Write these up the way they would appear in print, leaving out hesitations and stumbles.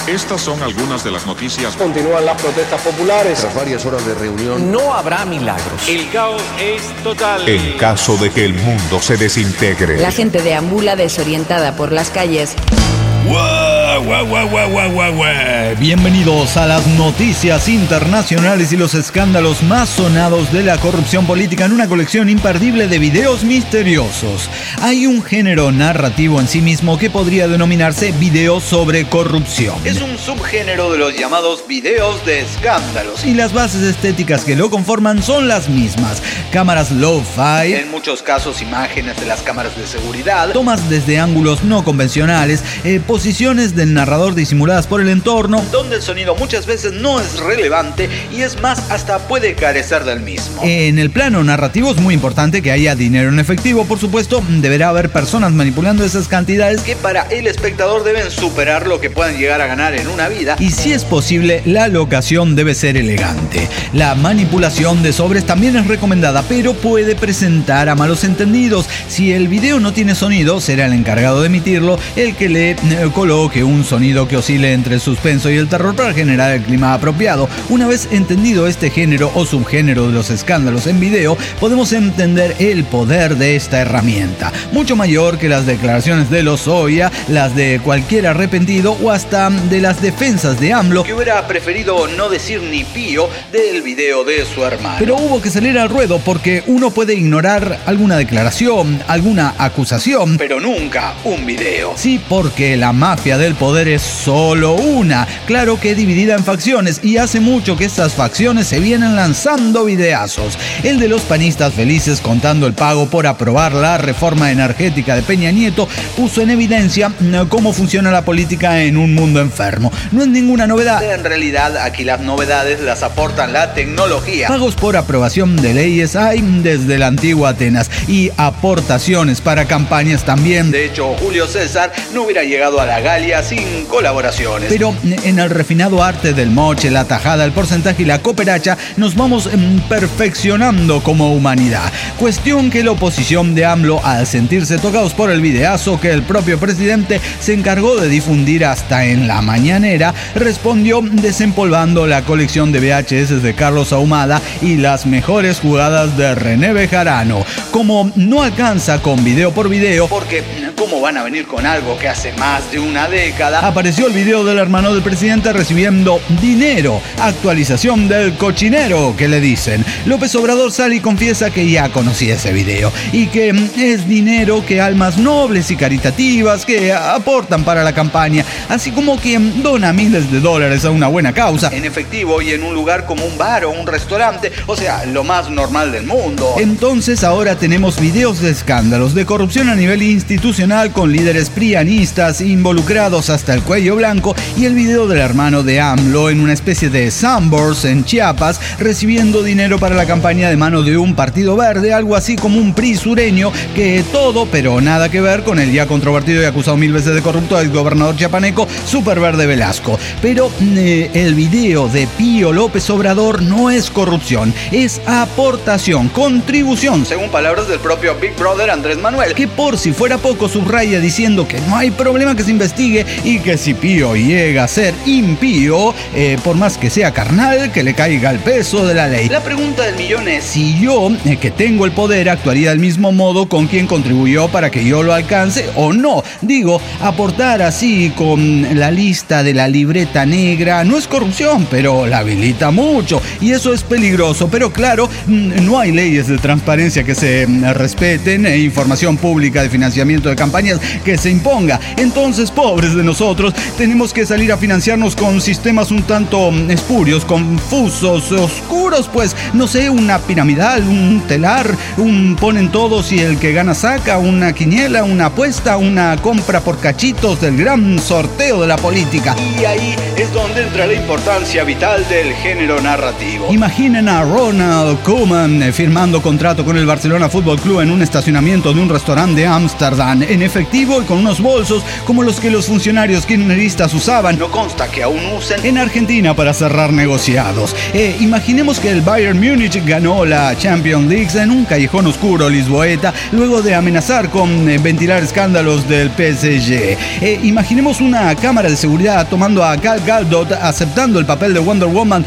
Estas son algunas de las noticias. Continúan las protestas populares. Tras varias horas de reunión. No habrá milagros. El caos es total. En caso de que el mundo se desintegre. La gente deambula desorientada por las calles. Bienvenidos a las noticias internacionales y los escándalos más sonados de la corrupción política en una colección imperdible de videos misteriosos. Hay un género narrativo en sí mismo que podría denominarse videos sobre corrupción. Es un subgénero de los llamados videos de escándalos y las bases estéticas que lo conforman son las mismas. Cámaras lo-fi, en muchos casos imágenes de las cámaras de seguridad, tomas desde ángulos no convencionales, posiciones del narrador disimuladas por el entorno, donde el sonido muchas veces no es relevante y es más, hasta puede carecer del mismo. En el plano narrativo es muy importante que haya dinero en efectivo, por supuesto, deberá haber personas manipulando esas cantidades que para el espectador deben superar lo que puedan llegar a ganar en una vida, y si es posible, la locación debe ser elegante. La manipulación de sobres también es recomendada, pero puede presentar a malos entendidos. Si el video no tiene sonido, será el encargado de emitirlo el que le coloque un sonido que oscile entre el suspenso y el terror para generar el clima apropiado. Una vez entendido este género o subgénero de los escándalos en video, podemos entender el poder de esta herramienta, mucho mayor que las declaraciones de Lozoya, las de cualquier arrepentido o hasta de las defensas de AMLO, que hubiera preferido no decir ni pío del video de su hermano. Pero hubo que salir al ruedo porque uno puede ignorar alguna declaración, alguna acusación, pero nunca un video. Sí, porque la mafia del poder es solo una, claro que dividida en facciones, y hace mucho que estas facciones se vienen lanzando videazos. El de los panistas felices contando el pago por aprobar la reforma energética de Peña Nieto puso en evidencia cómo funciona la política en un mundo enfermo. No es ninguna novedad. En realidad, aquí las novedades las aportan la tecnología. Pagos por aprobación de leyes hay desde la antigua Atenas, y aportaciones para campañas también. De hecho, Julio César no hubiera llegado a la Galia sin colaboraciones. Pero en el refinado arte del moche, la tajada, el porcentaje y la cooperacha nos vamos perfeccionando como humanidad. Cuestión que la oposición de AMLO, al sentirse tocados por el videazo que el propio presidente se encargó de difundir hasta en la mañanera, respondió desempolvando la colección de VHS de Carlos Ahumada y las mejores jugadas de René Bejarano. Como no alcanza con video por video, porque ¿cómo van a venir con algo que hace más de una década? Apareció el video del hermano del presidente recibiendo dinero, actualización del cochinero que le dicen. López Obrador sale y confiesa que ya conocía ese video y que es dinero que almas nobles y caritativas que aportan para la campaña, así como quien dona miles de dólares a una buena causa, en efectivo y en un lugar como un bar o un restaurante, o sea, lo más normal del mundo. Entonces ahora tenemos videos de escándalos de corrupción a nivel institucional con líderes prianistas involucrados hasta el cuello blanco, y el video del hermano de AMLO en una especie de Sambors en Chiapas recibiendo dinero para la campaña de mano de un partido verde, algo así como un PRI sureño, que todo pero nada que ver con el ya controvertido y acusado 1000 veces de corrupto ex gobernador chiapaneco Superverde Velasco. Pero el video de Pío López Obrador no es corrupción, es aportación, contribución, según palabras del propio Big Brother Andrés Manuel, que por si fuera poco subraya diciendo que no hay problema que se investigue y que si Pío llega a ser impío, por más que sea carnal, que le caiga el peso de la ley. La pregunta del millón es si yo, que tengo el poder, actuaría del mismo modo con quien contribuyó para que yo lo alcance o no. Digo, aportar así con la lista de la libreta negra no es corrupción, pero la habilita mucho y eso es peligroso. Pero claro, no hay leyes de transparencia que se respeten e información pública de financiamiento de campañas que se imponga. Entonces, pobres de nosotros, tenemos que salir a financiarnos con sistemas un tanto espurios, confusos, oscuros, pues, no sé, una piramidal, un telar, un ponen todos y el que gana saca, una quiniela, una apuesta, una compra por cachitos del gran sorteo de la política. Y ahí es donde entra la importancia vital del género narrativo. Imaginen a Ronald Koeman firmando contrato con el Barcelona Fútbol Club en un estacionamiento de un restaurante de Ámsterdam, en efectivo y con unos bolsos como los que los funcionarios funcionarios kirchneristas usaban, no consta que aún usen, en Argentina para cerrar negociados. Imaginemos que el Bayern Múnich ganó la Champions League en un callejón oscuro lisboeta luego de amenazar con ventilar escándalos del PSG. Imaginemos una cámara de seguridad tomando a Gal Gadot aceptando el papel de Wonder Woman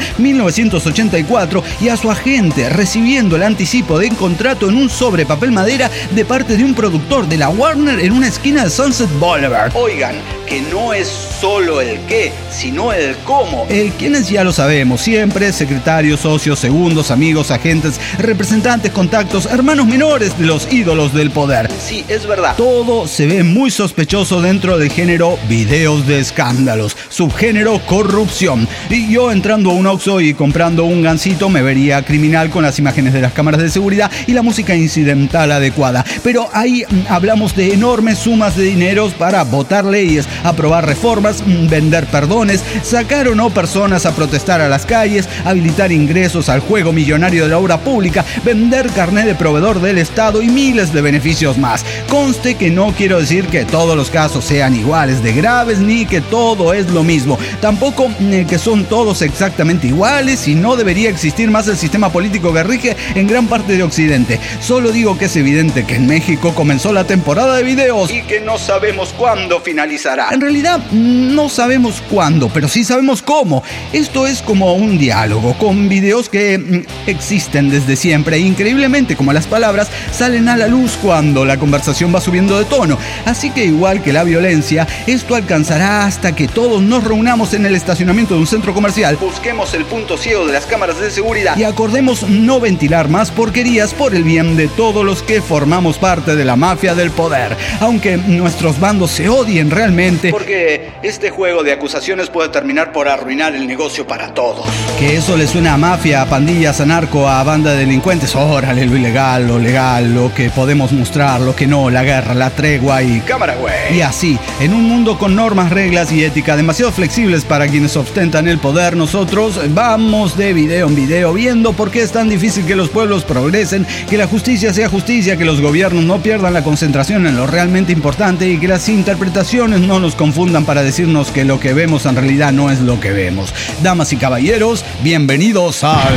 1984 y a su agente recibiendo el anticipo de contrato en un sobre papel madera de parte de un productor de la Warner en una esquina de Sunset Boulevard. Oigan, que no es solo el qué, sino el cómo. El quiénes ya lo sabemos, siempre secretarios, socios, segundos, amigos, agentes, representantes, contactos, hermanos menores de los ídolos del poder. Sí, es verdad. Todo se ve muy sospechoso dentro del género videos de escándalos, subgénero corrupción. Y yo entrando a un Oxxo y comprando un gansito me vería criminal con las imágenes de las cámaras de seguridad y la música incidental adecuada. Pero ahí hablamos de enormes sumas de dineros para votar leyes, aprobar reformas, vender perdones, sacar o no personas a protestar a las calles, habilitar ingresos al juego millonario de la obra pública, vender carnet de proveedor del Estado y miles de beneficios más. Conste que no quiero decir que todos los casos sean iguales de graves ni que todo es lo mismo. Tampoco que son todos exactamente iguales y no debería existir más el sistema político que rige en gran parte de Occidente. Solo digo que es evidente que en México comenzó la temporada de videos y que no sabemos cuándo finalizará. En realidad no sabemos cuándo, pero sí sabemos cómo. Esto es como un diálogo con videos que existen desde siempre e increíblemente, como las palabras, salen a la luz cuando la conversación va subiendo de tono. Así que igual que la violencia, esto alcanzará hasta que todos nos reunamos en el estacionamiento de un centro comercial, busquemos el punto ciego de las cámaras de seguridad y acordemos no ventilar más porquerías por el bien de todos los que formamos parte de la mafia del poder. Aunque nuestros bandos se odien realmente, porque este juego de acusaciones puede terminar por arruinar el negocio para todos. Que eso le suena a mafia, a pandillas, a narco, a banda de delincuentes. Órale, lo ilegal, lo legal, lo que podemos mostrar, lo que no, la guerra, la tregua y cámara, güey. Y así, en un mundo con normas, reglas y ética demasiado flexibles para quienes ostentan el poder, nosotros vamos de video en video viendo por qué es tan difícil que los pueblos progresen, que la justicia sea justicia, que los gobiernos no pierdan la concentración en lo realmente importante y que las interpretaciones no nos confundan para decirnos que lo que vemos en realidad no es lo que vemos. Damas y caballeros, bienvenidos al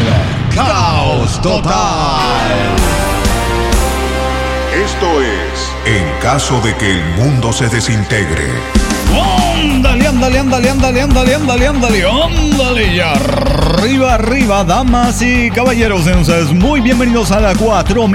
Caos Total. Esto es En caso de que el mundo se desintegre. Ándale, ándale, ándale, ándale, ándale, ándale, ándale, ándale, y arriba, arriba, damas y caballeros, ustedes muy bienvenidos a la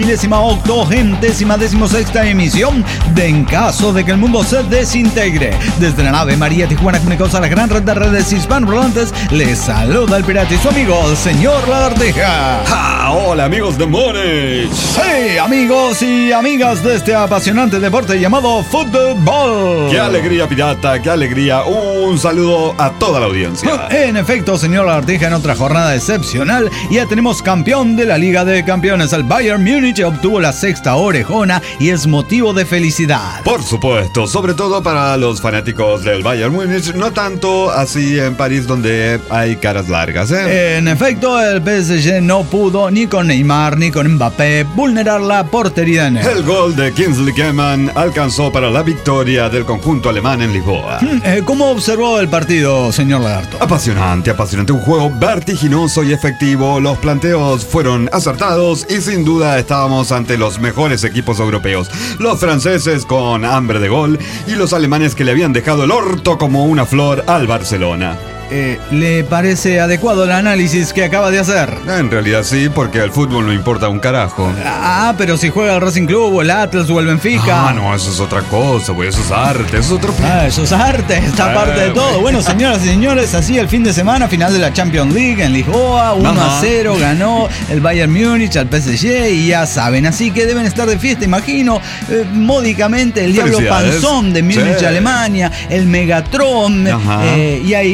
4.080.016ª emisión de En caso de que el mundo se desintegre. Desde la nave María Tijuana comunicados a la gran red de redes hispanohablantes, les saluda el pirata y su amigo, el señor Lagartija. ¡Ja! Hola amigos de Money. Sí, amigos y amigas de este apasionante deporte llamado fútbol. ¡Qué alegría, pirata! ¡Qué alegría! Un saludo a toda la audiencia. En efecto, señor Lagartija, en otra jornada excepcional, ya tenemos campeón de la Liga de Campeones. El Bayern Múnich obtuvo la sexta orejona y es motivo de felicidad. Por supuesto, sobre todo para los fanáticos del Bayern Múnich, no tanto así en París donde hay caras largas, ¿eh? En efecto, el PSG no pudo ni con Neymar ni con Mbappé vulnerar la portería de Ney. El gol de Kingsley Coman alcanzó para la victoria del conjunto alemán en Lisboa. ¿Cómo observó el partido, señor Lagarto? Apasionante, apasionante. Un juego vertiginoso y efectivo. Los planteos fueron acertados y sin duda estábamos ante los mejores equipos europeos. Los franceses con hambre de gol y los alemanes que le habían dejado el orto como una flor al Barcelona. ¿Le parece adecuado el análisis que acaba de hacer? En realidad sí, porque al fútbol no importa un carajo. Pero si juega el Racing Club o el Atlas o el Benfica. No, eso es otra cosa, güey, eso es arte, eso es otro... eso es arte, esta parte de todo. Bueno, señoras y señores, así el fin de semana, final de la Champions League en Lisboa, 1-0 ganó el Bayern Múnich al PSG y ya saben, así que deben estar de fiesta, imagino, módicamente, el diablo panzón de Múnich, Alemania, el Megatron, y ahí festejando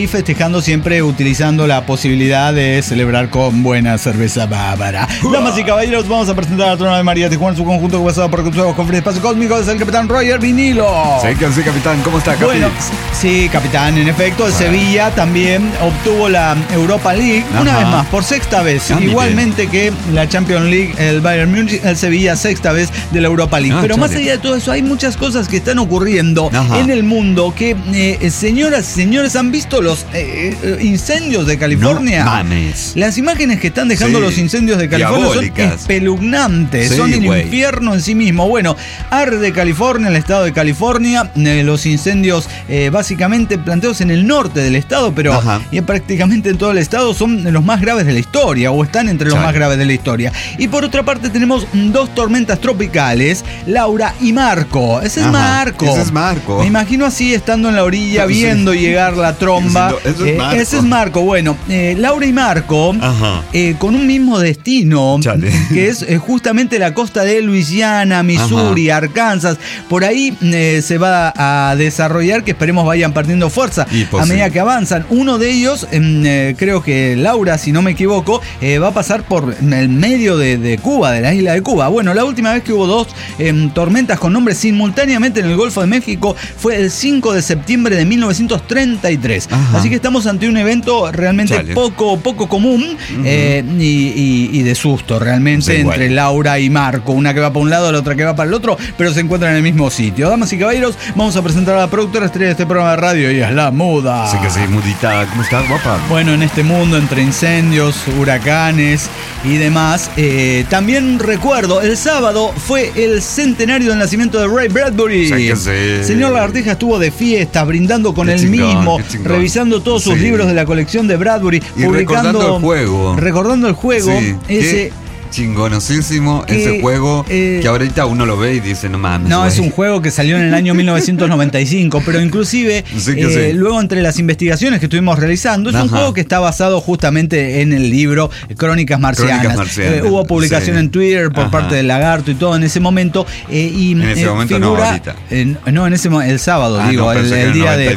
festejando siempre utilizando la posibilidad de celebrar con buena cerveza bávara. Damas y caballeros, vamos a presentar a Trono de María Tijuana, su conjunto basado por consejos con espacio cósmico. Es el capitán Roger Vinilo. Sí, capitán, ¿cómo está, Capi? Bueno, sí, capitán, en efecto, el Sevilla también obtuvo la Europa League una vez más, por sexta vez. Igualmente que la Champions League, el Bayern Múnich, el Sevilla, sexta vez de la Europa League. Pero más allá de todo eso, hay muchas cosas que están ocurriendo en el mundo que, señoras y señores, ¿han visto los incendios de California? No mames. Las imágenes que están dejando los incendios de California diabólicas. son espeluznantes, son el infierno en sí mismo. Bueno, arde California, el estado de California, los incendios básicamente planteados en el norte del estado, pero prácticamente en todo el estado son los más graves de la historia, o están entre los más graves de la historia. Y por otra parte tenemos dos tormentas tropicales, Laura y Marco. Ese es Marco. Me imagino así, estando en la orilla, viendo llegar la tromba. Ese es Marco. Bueno, Laura y Marco, con un mismo destino, que es justamente la costa de Luisiana, Missouri, Arkansas. Por ahí se va a desarrollar, que esperemos vayan perdiendo fuerza a medida que avanzan. Uno de ellos, creo que Laura, si no me equivoco, va a pasar por el medio de Cuba, de la isla de Cuba. Bueno, la última vez que hubo dos tormentas con nombres simultáneamente en el Golfo de México fue el 5 de septiembre de 1933. Así que estamos ante un evento realmente poco común y de susto realmente entre Laura y Marco. Una que va para un lado, la otra que va para el otro, pero se encuentran en el mismo sitio. Damas y caballeros, vamos a presentar a la productora estrella de este programa de radio, y es la Muda. Sí que sí, Mudita. ¿Cómo estás, guapa? Bueno, en este mundo entre incendios, huracanes y demás, también recuerdo, el sábado fue el centenario del nacimiento de Ray Bradbury. Sí que sí. Señor Lagartija estuvo de fiesta, brindando con él mismo, revisando todos sus libros de la colección de Bradbury, y recordando el juego. Ese chingonosísimo ese juego, que ahorita uno lo ve y dice, no mames. No, es un juego que salió en el año 1995, pero inclusive luego entre las investigaciones que estuvimos realizando, es un juego que está basado justamente en el libro Crónicas Marcianas. Hubo publicación en Twitter por parte del Lagarto y todo en ese momento. Y en ese momento figura, no, ahorita. No, en ese el sábado, digo, el día de...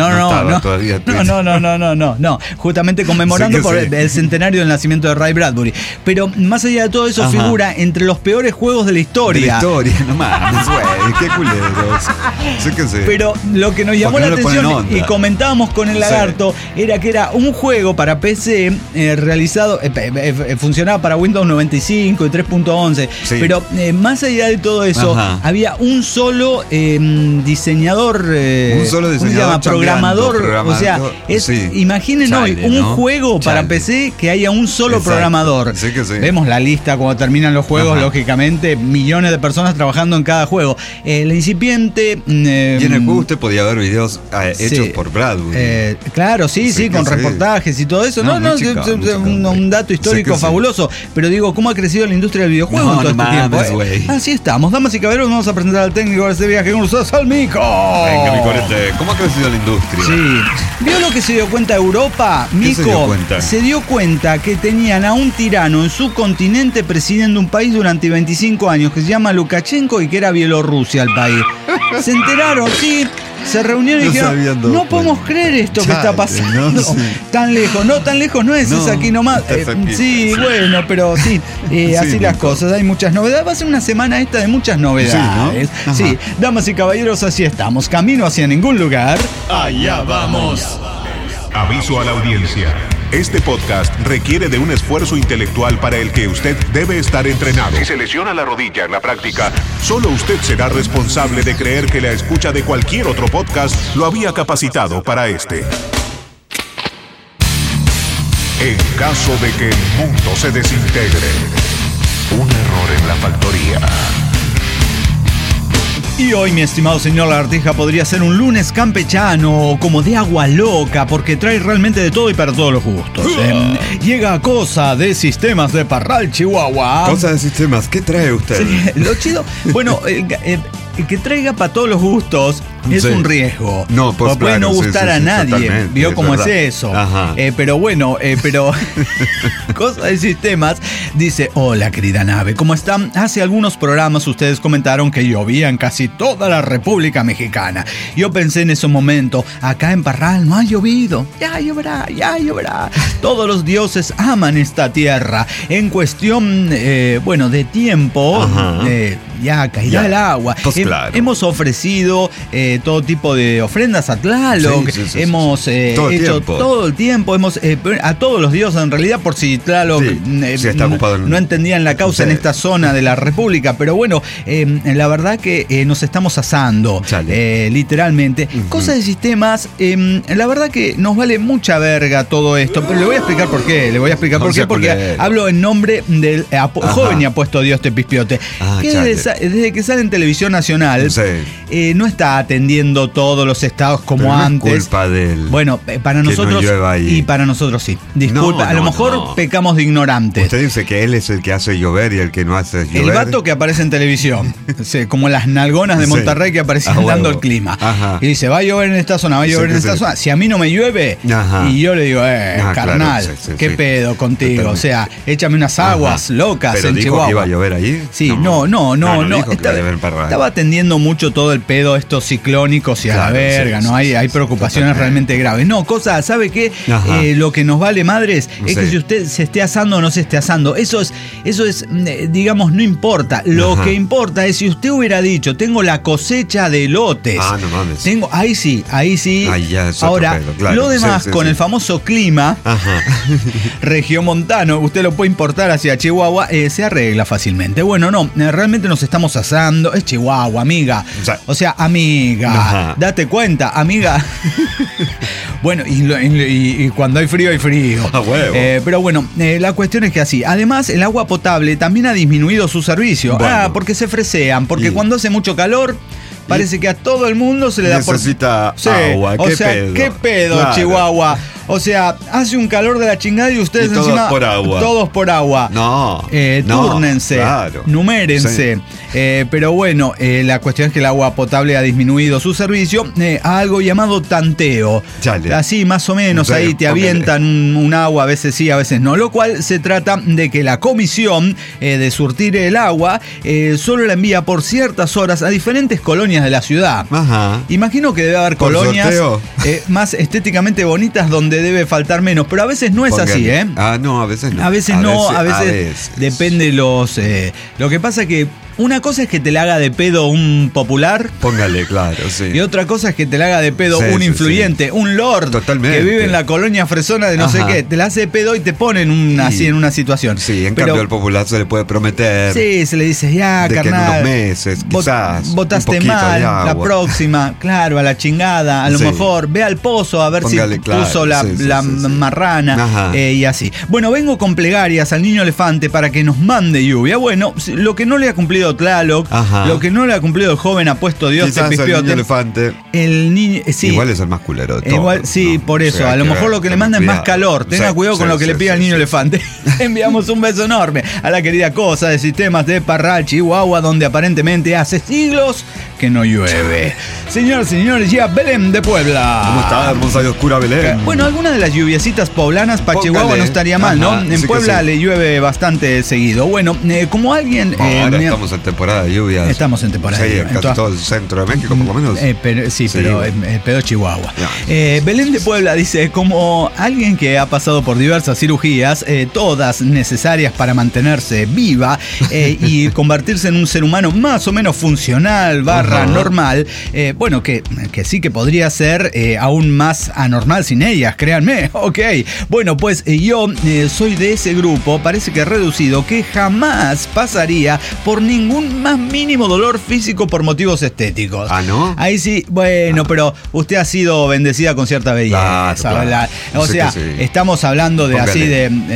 No, justamente conmemorando por el centenario del nacimiento de Ray Bradbury. Pero más allá de todo eso, figura entre los peores juegos de la historia. No mames, güey, qué culeros. Sé que sí. Pero lo que nos llamó la atención y comentábamos con el Lagarto era que era un juego para PC realizado, funcionaba para Windows 95 y 3.11, pero más allá de todo eso, había un solo diseñador, ¿cómo se llama? Programador. O sea, imaginen hoy un juego para PC que haya un solo programador. Sí que sí. Vemos la lista cuando terminan los juegos, lógicamente, millones de personas trabajando en cada juego. La incipiente... y en el juego usted podía ver videos hechos por Bradbury. Claro, sí, con reportajes y todo eso. Un dato histórico fabuloso. Pero digo, ¿cómo ha crecido la industria del videojuego en todo este tiempo? Así estamos. Damas y caballeros, vamos a presentar al técnico de este viaje con ustedes, al Mico. Venga, mi corete, ¿cómo ha crecido la industria? Sí. ¿Vio lo que se dio cuenta Europa? Mico se dio cuenta que tenían a un tirano en su continente presidiendo un país durante 25 años que se llama Lukashenko y que era Bielorrusia el país. Se enteraron, se reunieron y dijeron, no podemos creer esto que está pasando. Tan lejos no es aquí nomás. Bueno, pero así las cosas, hay muchas novedades. Va a ser una semana esta de muchas novedades. Sí, damas y caballeros, así estamos. Camino hacia ningún lugar. Allá vamos. Aviso a la audiencia. Este podcast requiere de un esfuerzo intelectual para el que usted debe estar entrenado. Si se lesiona la rodilla en la práctica, solo usted será responsable de creer que la escucha de cualquier otro podcast lo había capacitado para este. En caso de que el mundo se desintegre, un error en la factoría. Y hoy, mi estimado señor Lagartija, podría ser un lunes campechano, como de agua loca, porque trae realmente de todo y para todos los gustos. Llega Cosa de Sistemas de Parral, Chihuahua. Cosa de Sistemas, ¿qué trae usted? Sí, lo chido. Bueno, que traiga para todos los gustos es un riesgo. No, pues puede claro, no gustar a nadie. ¿Vio cómo es eso? Pero bueno, cosa de sistemas. Dice: hola, querida nave, ¿cómo están? Hace algunos programas ustedes comentaron que llovía en casi toda la República Mexicana. Yo pensé en ese momento, acá en Parral no ha llovido. Ya lloverá. Todos los dioses aman esta tierra. En cuestión, de tiempo, ya caerá el agua. Pues claro. Hemos ofrecido todo tipo de ofrendas a Tlaloc. Hemos hecho todo el tiempo. Hemos a todos los dioses, en realidad, por si Tlaloc no entendían la causa en esta zona de la República. Pero bueno, la verdad que nos estamos asando, literalmente. Cosa de sistemas, la verdad que nos vale mucha verga todo esto. Pero le voy a explicar por qué. Porque hablo en nombre del joven y apuesto Dios te pispiote. Desde que sale en Televisión Nacional, no está atendiendo todos los estados como antes. Es culpa de él. Bueno, para nosotros y para nosotros sí. Disculpa, a lo mejor pecamos de ignorantes. Usted dice que él es el que hace llover y el que no hace llover. El vato que aparece en televisión, como las nalgonas de Monterrey que aparecían dando el clima. Y dice: va a llover en esta zona, zona. Si a mí no me llueve, y yo le digo: carnal, ¿qué pedo contigo? O sea, échame unas aguas locas. ¿Pero en dijo Chihuahua. que iba a llover allí? Sí, no. Estaba atendiendo mucho todo el pedo estos ciclónicos y a la verga, ¿no? Hay preocupaciones realmente graves. No, ¿sabe qué? Lo que nos vale madres es que si usted se esté asando o no se esté asando. Eso es, digamos, no importa. Lo que importa es si usted hubiera dicho: tengo la cosecha de elotes. No mames. Ahí sí. Ya es ahora, otro pedo, claro. Lo demás, con el famoso clima regiomontano, usted lo puede importar hacia Chihuahua, se arregla fácilmente. Bueno, no, realmente nos estamos asando. Es Chihuahua, amiga. O sea, amiga, date cuenta, amiga. Bueno, y cuando hay frío, hay frío. Pero bueno, la cuestión es que así. Además, el agua potable también ha disminuido su servicio. Porque se fresean. Porque cuando hace mucho calor, parece que a todo el mundo se le da necesita agua. ¿Qué pedo, claro. Chihuahua? O sea, hace un calor de la chingada y ustedes todos encima... Todos por agua. Túrnense, numérense. Pero bueno, la cuestión es que el agua potable ha disminuido su servicio a algo llamado tanteo. Así, más o menos, ahí te avientan un agua, a veces sí, a veces no. Lo cual se trata de que la comisión de surtir el agua solo la envía por ciertas horas a diferentes colonias de la ciudad. Imagino que debe haber colonias más estéticamente bonitas donde debe faltar menos, pero a veces no es así, no, a veces no. A veces depende de los... lo que pasa que una cosa es que te la haga de pedo un popular. Póngale, claro, sí. Y otra cosa es que te la haga de pedo un influyente, un lord. Totalmente. Que vive en la colonia fresona de no sé qué. Te la hace de pedo y te ponen así en una situación. Sí, cambio al popular se le puede prometer. Sí, se le dice: ya, carnal. Que en unos meses, quizás. Votaste mal, la próxima. Claro, a la chingada. A lo mejor ve al pozo a ver si puso la marrana. Y así. Bueno, vengo con plegarias al niño elefante para que nos mande lluvia. Bueno, lo que no le ha cumplido Tlaloc, lo que no le ha cumplido el joven apuesto Dios te pispiote. El niño elefante. El niño, sí. Igual es el más culero de todo. Igual, sí, por eso. A lo mejor lo que le manda es más calor. Tenga cuidado con lo que le pide al niño elefante. Enviamos un beso enorme a la querida cosa de sistemas de Parral, Chihuahua, donde aparentemente hace siglos que no llueve. Señores, ya Belén de Puebla. ¿Cómo está, hermosa y oscura Belén? Bueno, algunas de las lluviecitas poblanas para Chihuahua no estaría mal, ¿no? En Puebla le llueve bastante seguido. Bueno, como alguien... ahora estamos en temporada de lluvias. Estamos en temporada de lluvias. En casi todo el centro de México, por lo menos. Pero el pedo Chihuahua. Belén de Puebla dice: como alguien que ha pasado por diversas cirugías, todas necesarias para mantenerse viva y convertirse en un ser humano más o menos funcional / normal, bueno, que sí que podría ser aún más anormal sin ellas, créanme. Bueno, pues yo soy de ese grupo, parece que reducido, que jamás pasaría por ningún más mínimo dolor físico por motivos estéticos. ¿No? Ahí sí, bueno, pero usted ha sido bendecida con cierta belleza, ¿verdad? O sea, estamos hablando de así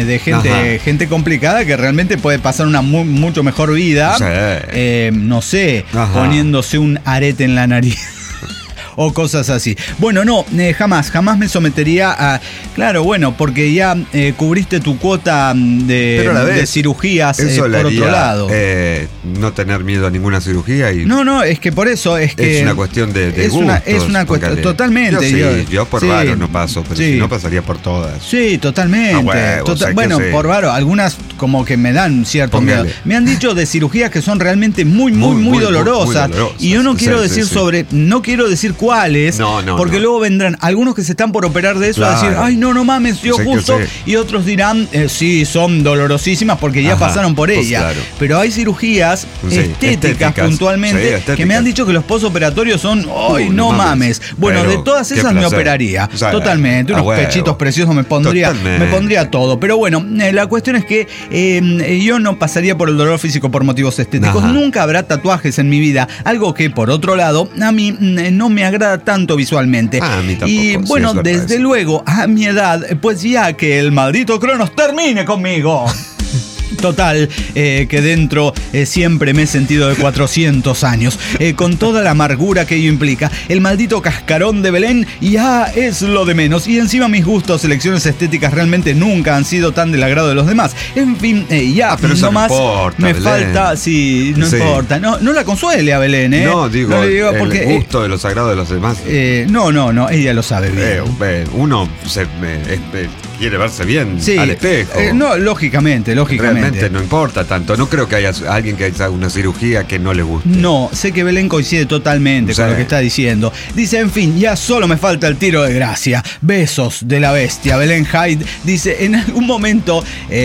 de gente complicada que realmente puede pasar una mucho mejor vida, no sé, poniéndose un arete en la nariz. o cosas así. Bueno, no, jamás me sometería a... Claro, bueno, porque ya cubriste tu cuota de cirugías por otro lado. No tener miedo a ninguna cirugía y... No, es que por eso es que... Es una cuestión de gustos. Es una cuestión, totalmente. Yo por varo no paso, pero si no pasaría por todas. Sí, totalmente. Bueno, por varo, algunas como que me dan cierto miedo. Me han dicho de cirugías que son realmente muy dolorosas. Y yo no quiero decir no quiero decir cuáles, porque luego vendrán algunos que se están por operar de eso a decir, ay, no mames, yo justo, y otros dirán, sí, son dolorosísimas porque ya pasaron por ella. Claro. Pero hay cirugías estéticas puntualmente que me han dicho que los postoperatorios son, ay, no mames. Bueno, de todas esas me operaría. Totalmente. Unos pechitos preciosos me pondría todo. Pero bueno, la cuestión es que yo no pasaría por el dolor físico por motivos estéticos. Nunca habrá tatuajes en mi vida. Algo que, por otro lado, a mí no me agrada tanto visualmente. A mí tampoco. Y bueno, desde luego, a mi edad, pues ya que el maldito Cronos termine conmigo. Total, que dentro siempre me he sentido de 400 años, con toda la amargura que ello implica. El maldito cascarón de Belén ya es lo de menos. Y encima mis gustos, elecciones estéticas realmente nunca han sido tan del agrado de los demás. En fin, pero no más importa, me Belén. Falta, importa. No la consuele a Belén, No, digo, el porque, gusto de lo sagrado de los demás. No, ella lo sabe bien. Uno quiere verse bien al espejo. No, lógicamente. Realmente no importa tanto. No creo que haya alguien que haga una cirugía que no le guste. No, sé que Belén coincide totalmente con lo que está diciendo. Dice, en fin, ya solo me falta el tiro de gracia. Besos de la bestia. Belén Hyde dice, en algún momento,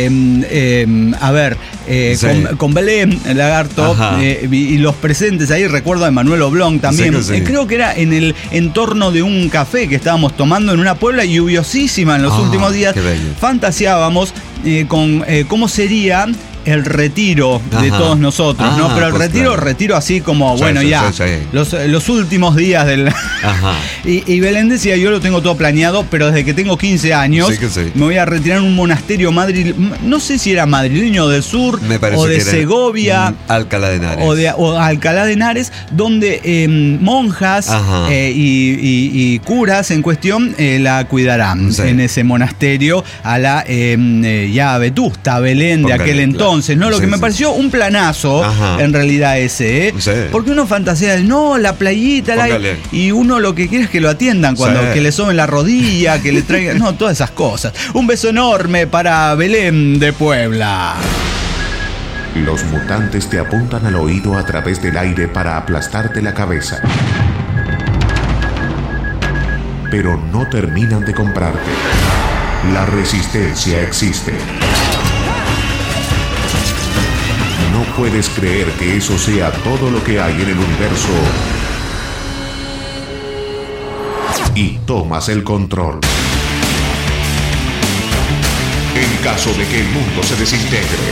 con Belén, el lagarto, y los presentes ahí, recuerdo a Emanuel Oblong también. Creo que era en el entorno de un café que estábamos tomando en una Puebla lluviosísima en los últimos días. Fantaseábamos con cómo sería el retiro de todos nosotros, ¿no? Pero el retiro así como, los últimos días del... y Belén decía, yo lo tengo todo planeado, pero desde que tengo 15 años me voy a retirar en un monasterio no sé si era madrileño del sur o de Segovia, Alcalá de Henares, o Alcalá de Henares, donde monjas y curas en cuestión la cuidarán en ese monasterio a la ya vetusta Belén de aquel entonces. ¿No? Lo que me pareció un planazo, en realidad ese, porque uno fantasea, la playita, y uno lo que quiere es que lo atiendan que le soben la rodilla, que le traigan, todas esas cosas. Un beso enorme para Belén de Puebla. Los mutantes te apuntan al oído a través del aire para aplastarte la cabeza. Pero no terminan de comprarte. La resistencia existe. No puedes creer que eso sea todo lo que hay en el universo. Y tomas el control. En caso de que el mundo se desintegre.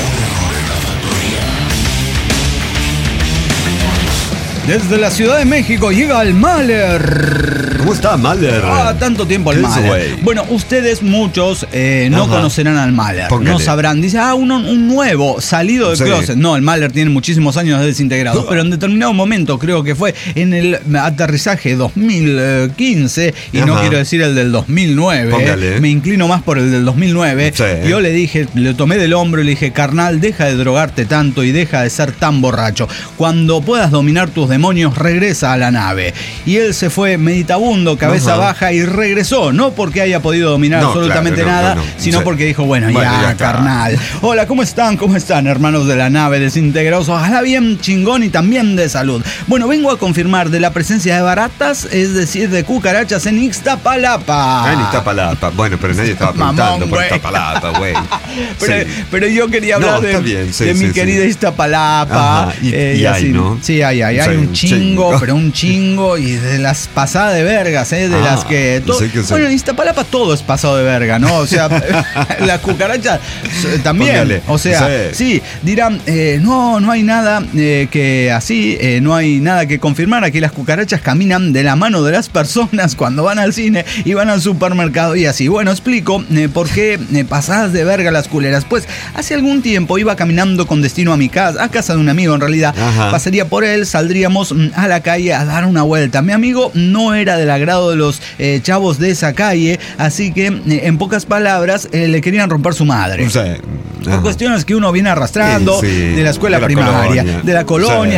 Desde la Ciudad de México llega el Mahler. ¿Cómo está Mahler? Tanto tiempo el Mahler. Bueno, ustedes muchos no conocerán al Mahler. No sabrán. Dice, un nuevo, salido del closet. No, el Mahler tiene muchísimos años de desintegrado. Pero en determinado momento, creo que fue en el aterrizaje 2015, y no quiero decir el del 2009. Me inclino más por el del 2009. Yo le dije, le tomé del hombro y le dije, carnal, deja de drogarte tanto y deja de ser tan borracho. Cuando puedas dominar tus demonios, regresa a la nave. Y él se fue meditabundo, cabeza baja, y regresó, no porque haya podido dominar absolutamente nada, sino porque dijo, bueno, ya carnal. Hola, ¿cómo están? ¿Cómo están, hermanos de la nave desintegrados? Ojalá bien chingón y también de salud. Bueno, vengo a confirmar de la presencia de baratas, es decir, de cucarachas en Iztapalapa. En Iztapalapa. Bueno, pero nadie estaba preguntando por Iztapalapa, güey. Pero yo quería hablar de mi querida Iztapalapa. Y así, ¿no? Sí, hay un chingo, pero un chingo, y de las pasadas de vergas, de las que... Bueno, en Iztapalapa todo es pasado de verga, ¿no? O sea, las cucarachas también. O sea, dirán, no hay nada que así, no hay nada que confirmar. Aquí las cucarachas caminan de la mano de las personas cuando van al cine y van al supermercado y así. Bueno, explico por qué pasadas de verga las culeras. Pues hace algún tiempo iba caminando con destino a mi casa, a casa de un amigo en realidad. Pasaría por él, saldríamos salíamos a la calle a dar una vuelta. Mi amigo no era del agrado de los chavos de esa calle, así que en pocas palabras le querían romper su madre. Por cuestiones que uno viene arrastrando de la escuela primaria, de la colonia,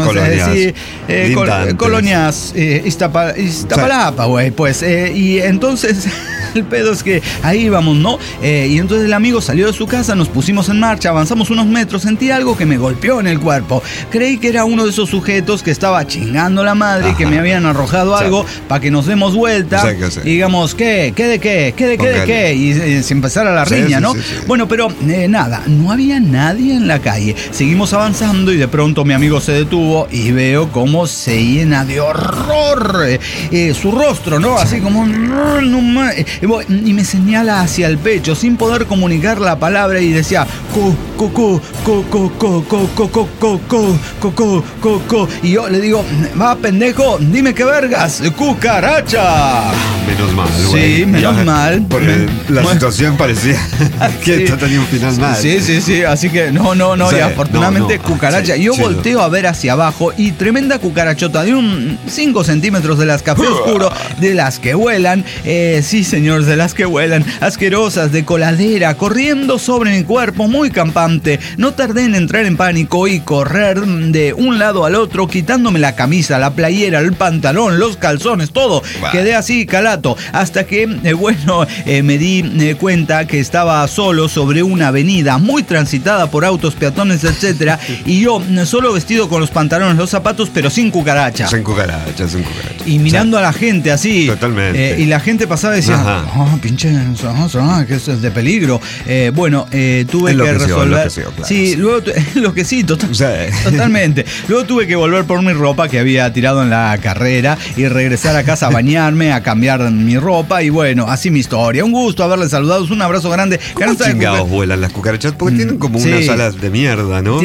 colonias Iztapalapa, güey, pues, y entonces el pedo es que ahí íbamos, ¿no? Y entonces el amigo salió de su casa, nos pusimos en marcha, avanzamos unos metros, sentí algo que me golpeó en el cuerpo. Creí que era uno de esos sujetos que estaba chingando la madre, que me habían arrojado algo para que nos demos vuelta. Y digamos, ¿qué de qué? Y se empezara la riña, ¿no? Bueno, pero nada, no había nadie en la calle. Seguimos avanzando y de pronto mi amigo se detuvo y veo cómo se llena de horror su rostro, ¿no? Así como... y me señala hacia el pecho sin poder comunicar la palabra y decía y yo le digo, va pendejo, dime qué vergas, cucaracha. Menos mal, güey. Sí, menos mal. Porque la situación parecía que esto tenía un final mal. Sí, así que no, y afortunadamente cucaracha. Yo volteo a ver hacia abajo y tremenda cucarachota de un 5 centímetros de las café oscuro, de las que vuelan, sí señor, de las que vuelan, asquerosas, de coladera, corriendo sobre mi cuerpo, muy campante. No tardé en entrar en pánico y correr de un lado al otro, quitándome la camisa, la playera, el pantalón, los calzones, todo. Quedé así calato, hasta que, me di cuenta que estaba solo sobre una avenida muy transitada por autos, peatones, etcétera, y yo solo vestido con los pantalones, los zapatos, pero sin cucaracha. Sin cucaracha. Y mirando a la gente así. Totalmente. Y la gente pasaba y decía, pinche, que eso es de peligro. Tuve que resolver. Claro. Sí, luego totalmente. Luego tuve que volver por mi ropa que había tirado en la carrera y regresar a casa a bañarme, a cambiar mi ropa y bueno, así mi historia. Un gusto haberles saludado, un abrazo grande. ¿Cómo chingados vuelan las cucarachas? Porque tienen como unas alas de mierda, ¿no?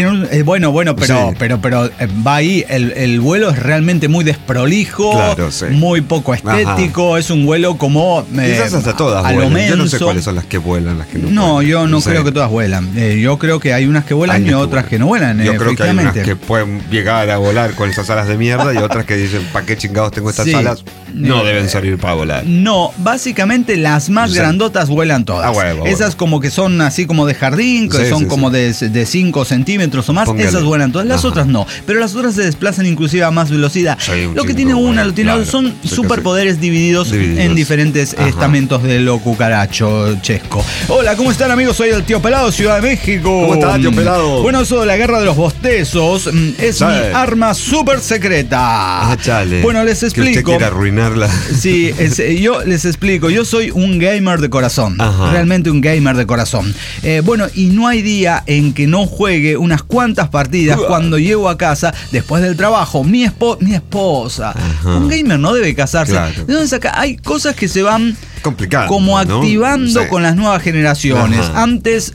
Pero va ahí, el vuelo es realmente muy desprolijo, muy poco estético, es un vuelo como quizás hasta todas vuelan. Yo no sé cuáles son las que vuelan, las que no vuelan. Yo no creo que todas vuelan. Yo creo que hay unas que vuelan y otras que no vuelan. Yo creo que hay unas que pueden llegar a volar con esas alas de mierda y otras que dicen, ¿para qué chingados tengo estas alas? No deben servir para volar. No, básicamente las más grandotas vuelan todas. Esas como que son así como de jardín, que son como de 5 centímetros o más, esas vuelan todas. Las otras no, pero las otras se desplazan inclusive a más velocidad. Lo que tiene son superpoderes divididos en diferentes estamentos de lo cucarachochesco. Hola, ¿cómo están amigos? Soy el Tío Pelado, Ciudad de México. ¿Cómo estás, Tío Pelado? Bueno, eso de la guerra de los bostezos es mi arma súper secreta. Bueno, les explico. Que usted quiere arruinarla. Sí, yo les explico. Yo soy un gamer de corazón. Realmente un gamer de corazón. Y no hay día en que no juegue unas cuantas partidas cuando llego a casa después del trabajo. Mi esposa. Un gamer no debe casarse. Claro. ¿De dónde saca? Hay cosas que se van complicando, como activando con las nuevas generaciones. Antes,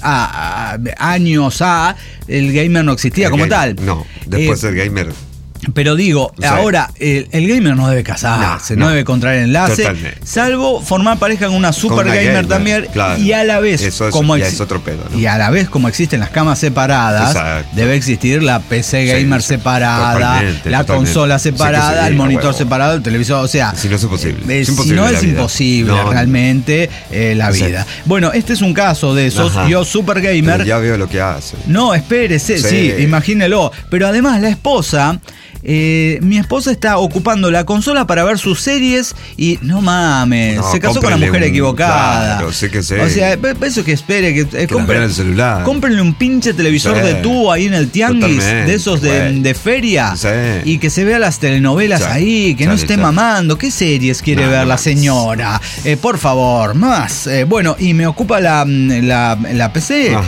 años el gamer no existía como tal. No, después el gamer. Pero digo, ahora el gamer no debe casarse, no debe contraer enlace, totalmente. Salvo formar pareja con una super gamer también, claro. Y a la vez es otro pedo, ¿no? Y a la vez como existen las camas separadas, debe existir la PC gamer separada, la consola separada, el monitor separado, el televisor, o sea, si no es imposible. Si no es imposible realmente la vida. Bueno, este es un caso de esos. Yo super gamer. Pero ya veo lo que hace. No, espérese, sí, imagínelo. Pero además la esposa. Mi esposa está ocupando la consola para ver sus series y no mames, se casó con la mujer equivocada. Claro, sé que sé. O sea, eso que espere que compre el celular. Cómprenle un pinche televisor de tubo ahí en el tianguis, de esos de feria, y que se vea las telenovelas ahí, que no esté mamando. ¿Qué series quiere ver la señora? Por favor, más. Y me ocupa la PC.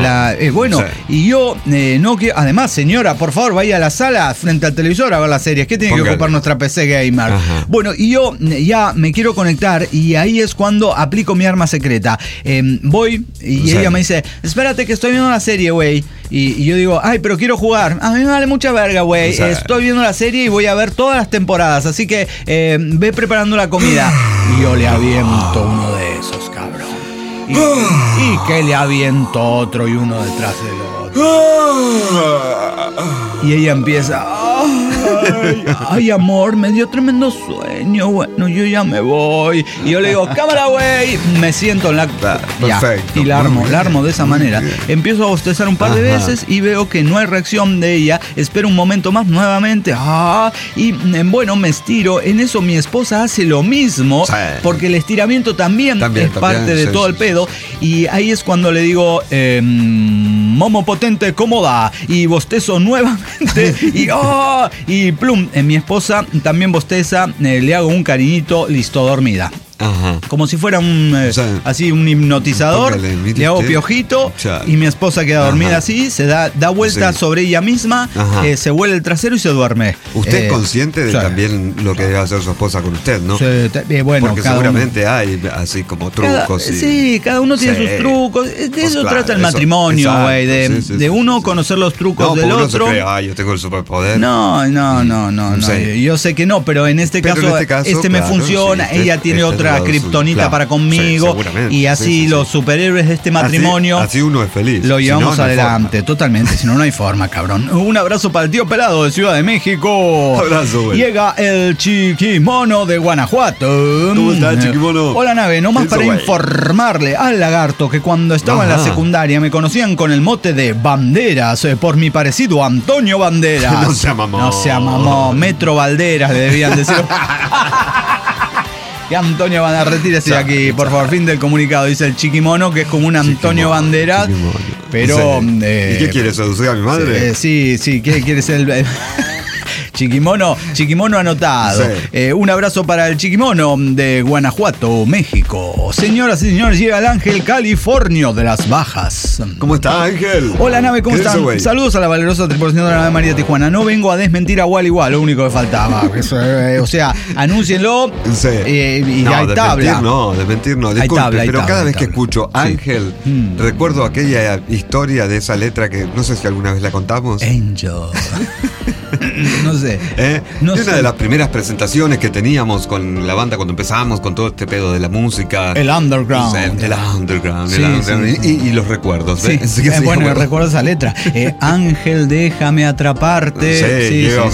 Y yo no quiero. Además, señora, por favor, vaya a la sala frente al televisor a ver las series. ¿Qué tiene que ocupar nuestra PC gamer? Y yo ya me quiero conectar y ahí es cuando aplico mi arma secreta. Voy y ella me dice, espérate que estoy viendo la serie, güey. Y yo digo, ay, pero quiero jugar. A mí me vale mucha verga, güey. Estoy viendo la serie y voy a ver todas las temporadas. Así que ve preparando la comida. Y yo le aviento uno de esos, cabrón. Y que le aviento otro y uno detrás del otro. Y ella empieza... Ay, amor, me dio tremendo sueño. Bueno, yo ya me voy. Y yo le digo, cámara, güey. Me siento en la... Perfecto. Y la armo de esa manera. Empiezo a bostezar un par de veces y veo que no hay reacción de ella. Espero un momento más nuevamente. Y bueno, me estiro. En eso mi esposa hace lo mismo. Sí. Porque el estiramiento también es parte de todo el pedo. Y ahí es cuando le digo, momo potente, cómoda. Y bostezo nuevamente. Y plum. Mi esposa también bosteza. Le hago un cariñito. Listo, dormida. Ajá. Como si fuera así un hipnotizador. Le hago piojito y mi esposa queda dormida así, se da vuelta sobre ella misma, se vuelve el trasero y se duerme. Usted es consciente de también lo que debe hacer su esposa con usted, ¿no? Bueno, porque seguramente hay así como trucos. Cada uno tiene sus trucos. De eso trata el matrimonio, güey. De uno conocer los trucos del otro. Uno se cree, yo tengo el superpoder. No. Yo sé que no, pero en este caso me funciona. Ella tiene otra kriptonita para conmigo y así los superhéroes de este matrimonio así uno es feliz, lo llevamos adelante totalmente, si no hay forma, cabrón. Un abrazo para el tío pelado de Ciudad de México. Abrazo, güey. Llega el Chiquimono de Guanajuato. ¿Cómo está, Chiquimono? Hola, nave, nomás para informarle al lagarto que cuando estaba en la secundaria me conocían con el mote de Banderas por mi parecido Antonio Banderas. No sea mamón. Metro Valderas le debían decir. Que Antonio Banderas, retírese de aquí, por favor. Fin del comunicado, dice el Chiquimono, que es como un Antonio Banderas. Pero. ¿Y qué quiere, seducir a mi madre? Sí, ¿qué quiere ser el. Chiquimono anotado. Sí. Un abrazo para el Chiquimono de Guanajuato, México. Señoras y señores, llega el Ángel Californio de las Bajas. ¿Cómo está, Ángel? Hola, nave, ¿cómo están? Saludos a la valerosa tripulación de la nave María Tijuana. No vengo a desmentir a Wally Wall, lo único que faltaba. O sea, anúncienlo y hay tabla. Desmentir no. Disculpe, pero cada vez que escucho Ángel, recuerdo aquella historia de esa letra que no sé si alguna vez la contamos. Angel. No sé. Una de las primeras presentaciones que teníamos con la banda cuando empezamos con todo este pedo de la música. El underground. El underground. Y los recuerdos. Sí. Bueno, recuerdo esa letra. Ángel, déjame atraparte.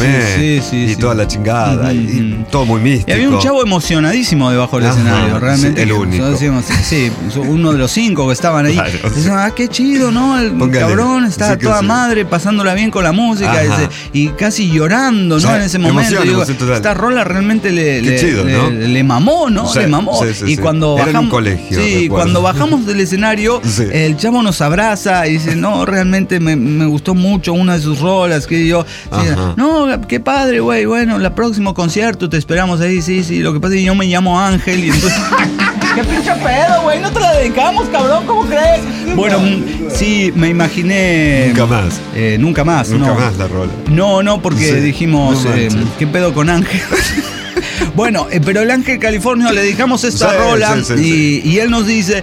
Y toda la chingada. Y todo muy místico. Y había un chavo emocionadísimo debajo del escenario. Realmente. El único. Uno de los 5 que estaban ahí. Decían, qué chido, ¿no? El cabrón estaba toda madre pasándola bien con la música. Y casi llorando, ¿no? En ese momento. Digo, esta rola realmente le mamó, ¿no? Le mamó. Y cuando bajamos. Era en un colegio. Sí, cuando bajamos del escenario, el chavo nos abraza y dice, no, realmente me gustó mucho una de sus rolas. Que yo, no, qué padre, güey. Bueno, el próximo concierto te esperamos ahí. Sí. Lo que pasa es que yo me llamo Ángel y entonces. ¡Qué pinche pedo, güey! ¿No te la dedicamos, cabrón? ¿Cómo crees? Bueno, sí, me imaginé. Nunca más. Nunca más la rola. No, porque dijimos, ¿qué pedo con Ángel? Bueno, pero el Ángel Californio le dedicamos esta rola y él nos dice,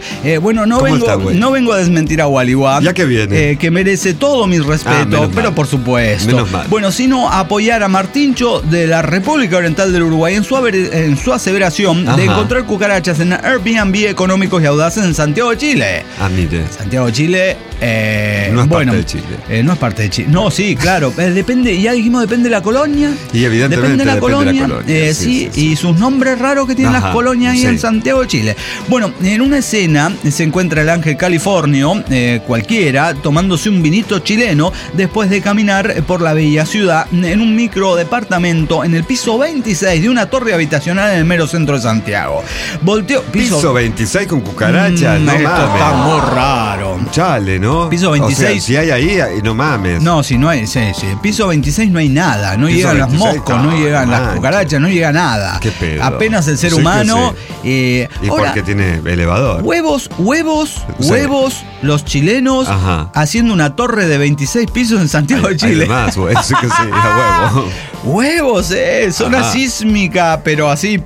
no vengo a desmentir a Wally Wall, ya que viene, que merece todo mi respeto, pero por supuesto, bueno, sino apoyar a Martincho de la República Oriental del Uruguay en su aseveración de encontrar cucarachas en Airbnb económicos y audaces en Santiago de Chile. Santiago de Chile, no es parte de Chile. No es parte de Chile. No, sí, claro. Depende, ya dijimos, depende de la colonia. Y evidentemente depende de la colonia. Sí, y sus nombres raros que tienen las colonias ahí en Santiago de Chile. Bueno, en una escena se encuentra el Ángel Californio, cualquiera, tomándose un vinito chileno después de caminar por la bella ciudad en un micro departamento en el piso 26 de una torre habitacional en el mero centro de Santiago. Volteó. Piso 26 con cucarachas, no mames. Está muy raro. Chale, ¿no? Piso 26. O sea, si hay ahí, no mames. No, si no hay. Sí. Piso 26 no hay nada. No llegan los moscos, no llegan las cucarachas, no llega nada. Qué pedo. Apenas el ser humano. ¿Y ahora, porque tiene elevador? Huevos, los chilenos haciendo una torre de 26 pisos en Santiago de Chile. Más, güey. Sí que sí, a huevo. Huevos, zona sísmica, pero así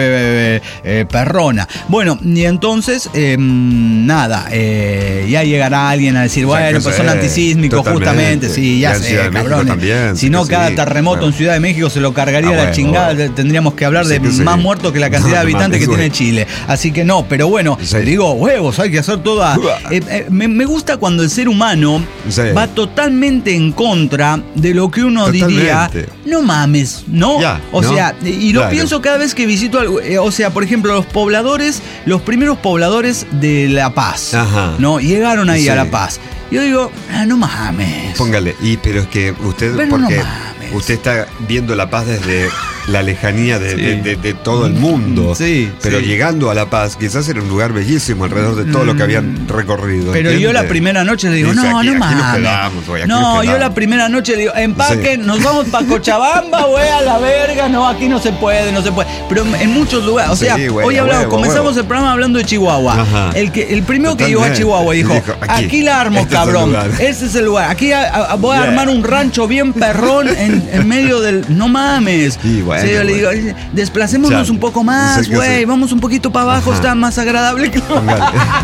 perrona. Bueno, y entonces, nada, ya llegará alguien a decir, bueno, pues son antisísmicos, justamente. Sí, ya sé, cabrón. Si no, cada terremoto en Ciudad de México se lo cargaría la chingada. Tendríamos que hablar de más muertos que la cantidad de habitantes que tiene Chile. Así que no, pero bueno, digo, huevos, hay que hacer toda. Me gusta cuando el ser humano va totalmente en contra de lo que uno diría, no mames. mames, ¿no? Ya, o ¿no? sea, y lo Claro. pienso cada vez que visito algo. O sea, por ejemplo, los primeros pobladores de La Paz, Ajá. ¿no? Llegaron ahí Sí. a La Paz. Yo digo, no mames. Póngale, pero es que usted, Pero porque no mames. usted está viendo La Paz desde la lejanía Sí. de todo el mundo. Sí, Pero sí. llegando a La Paz, quizás era un lugar bellísimo alrededor de todo lo que habían recorrido. Pero ¿entiende? yo la primera noche le digo, Dice, no aquí nos mames. quedamos, güey, aquí No, nos yo la quedamos. primera noche le digo, empaquen, Sí. nos vamos para Cochabamba, güey, a la verga. No, aquí no se puede. Pero en muchos lugares, o Sí, sea, güey, hoy a hablamos, huevo, comenzamos huevo. el programa hablando de Chihuahua. Ajá. El primero que llegó a Totalmente. Chihuahua dijo, Dijo, aquí la armo, este es el cabrón. lugar. Este es el lugar. Aquí voy a Yeah. armar un rancho bien perrón en medio del... No mames. Sí, bueno, O sea, yo le digo, bueno. desplacémonos Ya, un poco más, sé que güey. sí. Vamos un poquito para abajo, Ajá. está más agradable. Póngale.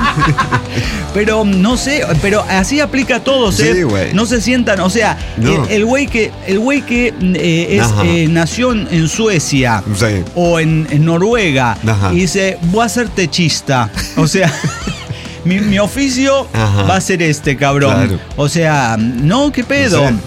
Pero no sé, pero así aplica a todos, ¿eh? Sí, güey. No se sientan, o sea, No. el güey que Ajá. nació en Suecia Sí. o en Noruega Ajá. y dice, voy a ser techista. O sea, mi oficio Ajá. va a ser este, cabrón. Claro. O sea, no, ¿qué pedo? Sí.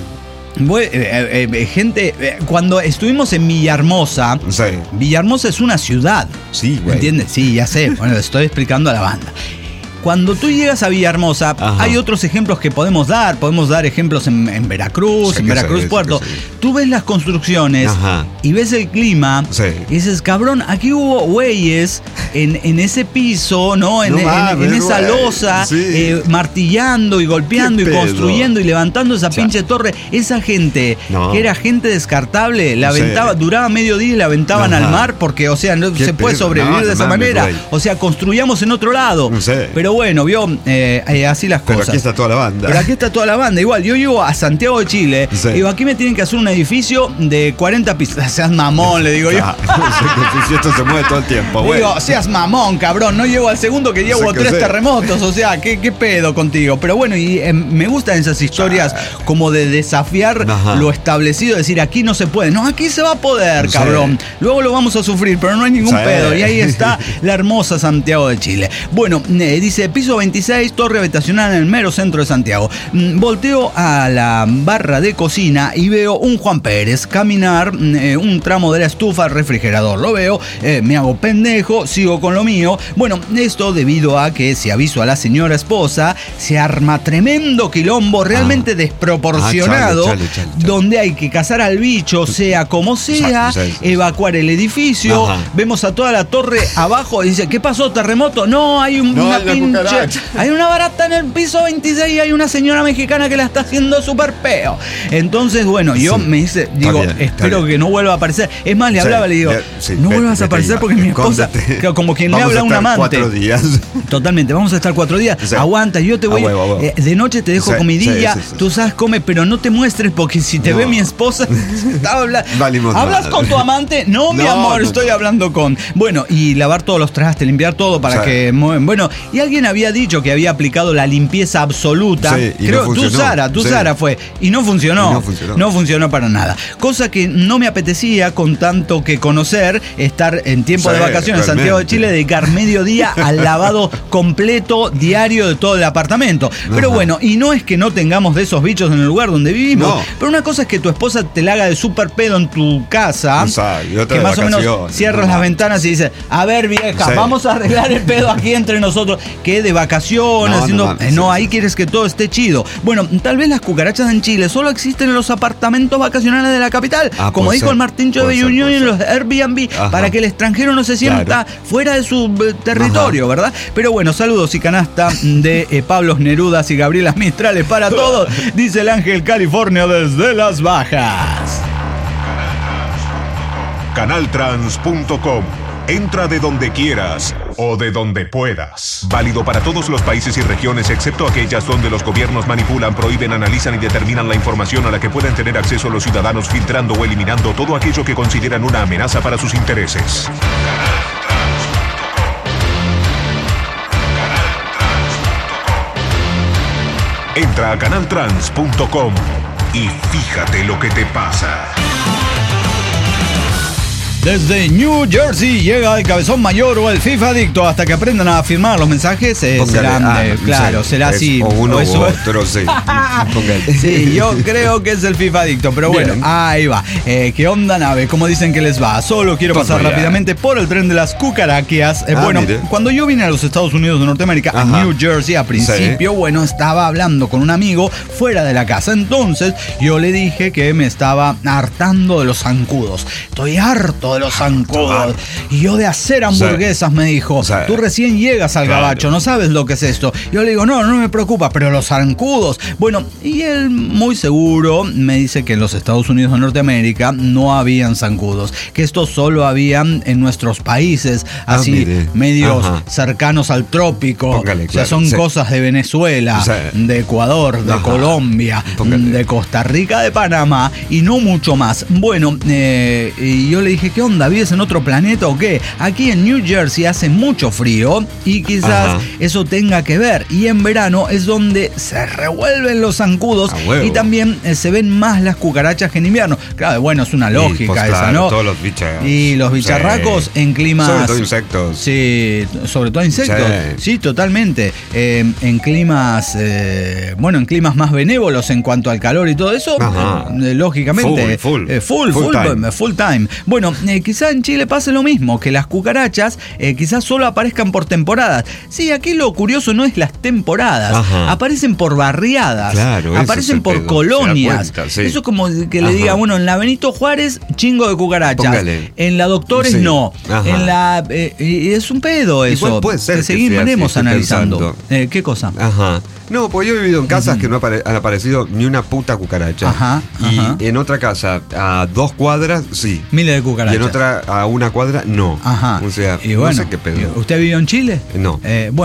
Gente, cuando estuvimos en Villahermosa, Sí. Villahermosa es una ciudad. Sí, güey. ¿Entiendes? Sí, ya sé. Bueno, le estoy explicando a la banda. Cuando tú llegas a Villahermosa, Ajá. hay otros ejemplos que podemos dar. Podemos dar ejemplos en Veracruz, Sí, en que Veracruz sí, Puerto. sí, sí. Tú ves las construcciones Ajá. y ves el clima Sí. y dices, cabrón, aquí hubo güeyes en ese piso, ¿no? En mames, esa güey. losa, Sí. martillando y golpeando y ¿Qué pedo? construyendo y levantando esa O sea, pinche torre. Esa gente, No. que era gente descartable, la Sí. aventaba, duraba medio día y la aventaban Ajá. al mar porque, o sea, no ¿Qué se puede pedo? sobrevivir No, de esa mames, manera. güey. O sea, construyamos en otro lado. Sí. Pero bueno, vio, así las Pero cosas. aquí está toda la banda. Pero aquí está toda la banda. Igual, yo llego a Santiago de Chile. Sí. Digo, aquí me tienen que hacer un edificio de 40 pisos. Seas mamón, le digo yo. Ah, si esto se mueve todo el tiempo, güey. Digo, seas mamón, cabrón. No llego al segundo que llevo que 3 sé. terremotos. O sea, ¿qué pedo contigo? Pero bueno, y me gustan esas historias como de desafiar Ajá. lo establecido. Decir, aquí no se puede. No, aquí se va a poder, Sí. cabrón. Luego lo vamos a sufrir, pero no hay ningún Sí. pedo. Y ahí está la hermosa Santiago de Chile. Bueno, dice, piso 26, torre habitacional en el mero centro de Santiago. Volteo a la barra de cocina y veo un Juan Pérez caminar un tramo de la estufa al refrigerador. Lo veo, me hago pendejo, sigo con lo mío. Bueno, esto debido a que si aviso a la señora esposa, se arma tremendo quilombo realmente desproporcionado, chale. donde hay que cazar al bicho, sea como sea, Sí. evacuar el edificio. Ajá. Vemos a toda la torre abajo y dice, ¿qué pasó? ¿Terremoto? No, hay No, una hay una pinche... cucaracha. Hay una barata en el piso 26 y hay una señora mexicana que la está haciendo súper peo. Entonces, bueno, yo Sí. me dice, digo, bien, está espero bien. que no vuelva a aparecer. Es más, le Sí, hablaba, le digo, sí, no vete, vuelvas a vete aparecer ahí, porque mi esposa, escóndete. como quien le Vamos habla a un estar amante. 4 días. Totalmente, vamos a estar 4 días. Sí. Aguanta, yo te voy. A huevo. De noche te dejo Sí, comidilla, sí. tú sabes, come, pero no te muestres porque si te No. ve mi esposa, Valimos ¿hablas mal. con tu amante? No, mi No, amor, no. estoy hablando con. Bueno, y lavar todos los trastes, limpiar todo para Sí. que. Bueno, y alguien había dicho que había aplicado la limpieza absoluta. Sí, y Creo, no funcionó. tú Sí. Sara fue. Y no funcionó. Y no funcionó. No funcionó para nada. Cosa que no me apetecía con tanto que conocer, estar en tiempo Sí, de vacaciones en Santiago de realmente. Chile, dedicar mediodía al lavado completo diario de todo el apartamento. Pero Ajá. bueno, y no es que no tengamos de esos bichos en el lugar donde vivimos, No. pero una cosa es que tu esposa te la haga de súper pedo en tu casa, Exacto, y otra que de más o menos vacaciones, cierras no. las ventanas y dices, a ver vieja, Sí. vamos a arreglar el pedo aquí entre nosotros, que de vacaciones, No, haciendo, no mames, no, sí, ahí sí. quieres que todo esté chido. Bueno, tal vez las cucarachas en Chile solo existen en los apartamentos vacacionales de la capital, Ah, como puede dijo ser, el Martín puede ser, Unión puede en los ser. Airbnb, Ajá. para que el extranjero no se sienta Claro. fuera de su territorio, ¿verdad? Pero bueno, saludos y canasta de Pablos Nerudas y Gabriela Mistrales para todos, dice el Ángel California desde Las Bajas. Canaltrans.com. Entra de donde quieras o de donde puedas. Válido para todos los países y regiones, excepto aquellas donde los gobiernos manipulan, prohíben, analizan y determinan la información a la que pueden tener acceso los ciudadanos, filtrando o eliminando todo aquello que consideran una amenaza para sus intereses. Entra a canaltrans.com y fíjate lo que te pasa. Desde New Jersey llega el cabezón mayor o el FIFA adicto. Hasta que aprendan a firmar los mensajes, serán, será así. O uno u otro, sí. Sí, yo creo que es el FIFA adicto, pero bueno, ahí va. ¿Qué onda, nave? ¿Cómo dicen que les va? Solo quiero pasar rápidamente por el tren de las cucarachas. Cuando yo vine a los Estados Unidos de Norteamérica, a New Jersey, a principio, estaba hablando con un amigo fuera de la casa. Entonces, yo le dije que me estaba hartando de los zancudos. Estoy harto de los zancudos. Y yo de hacer hamburguesas, me dijo, tú recién llegas al gabacho, no sabes lo que es esto. Yo le digo, no me preocupa, pero los zancudos. Bueno, y él muy seguro me dice que en los Estados Unidos de Norteamérica no habían zancudos, que estos solo habían en nuestros países, así medios cercanos al trópico. Son cosas de Venezuela, de Ecuador, de Colombia, de Costa Rica, de Panamá y no mucho más. Bueno, y yo le dije, ¿qué onda? ¿Vives en otro planeta o qué? Aquí en New Jersey hace mucho frío y quizás eso tenga que ver. Y en verano es donde se revuelven los zancudos y también se ven más las cucarachas que en invierno. Claro, bueno, es una lógica esa, ¿no? Todos los bicharracos. Y los bicharracos en climas... Sobre todo insectos. Sí, sobre todo insectos. Sí, totalmente. En climas... en climas más benévolos en cuanto al calor y todo eso, lógicamente. Full time. Bueno, quizá en Chile pase lo mismo, que las cucarachas quizás solo aparezcan por temporadas. Sí, aquí lo curioso no es las temporadas, aparecen por barriadas, claro, aparecen por colonias. Eso es como que le diga, en la Benito Juárez, chingo de cucarachas. Póngale. En la Doctores no. En la es un pedo eso. Igual puede ser que seguiremos analizando. ¿Qué cosa? No, pues yo he vivido en casas que no han aparecido ni una puta cucaracha. Y en otra casa, a 2 cuadras, sí. Miles de cucarachas. Y en otra, a 1 cuadra, no. O sea, no sé qué pedo. ¿Usted vivió en Chile? No.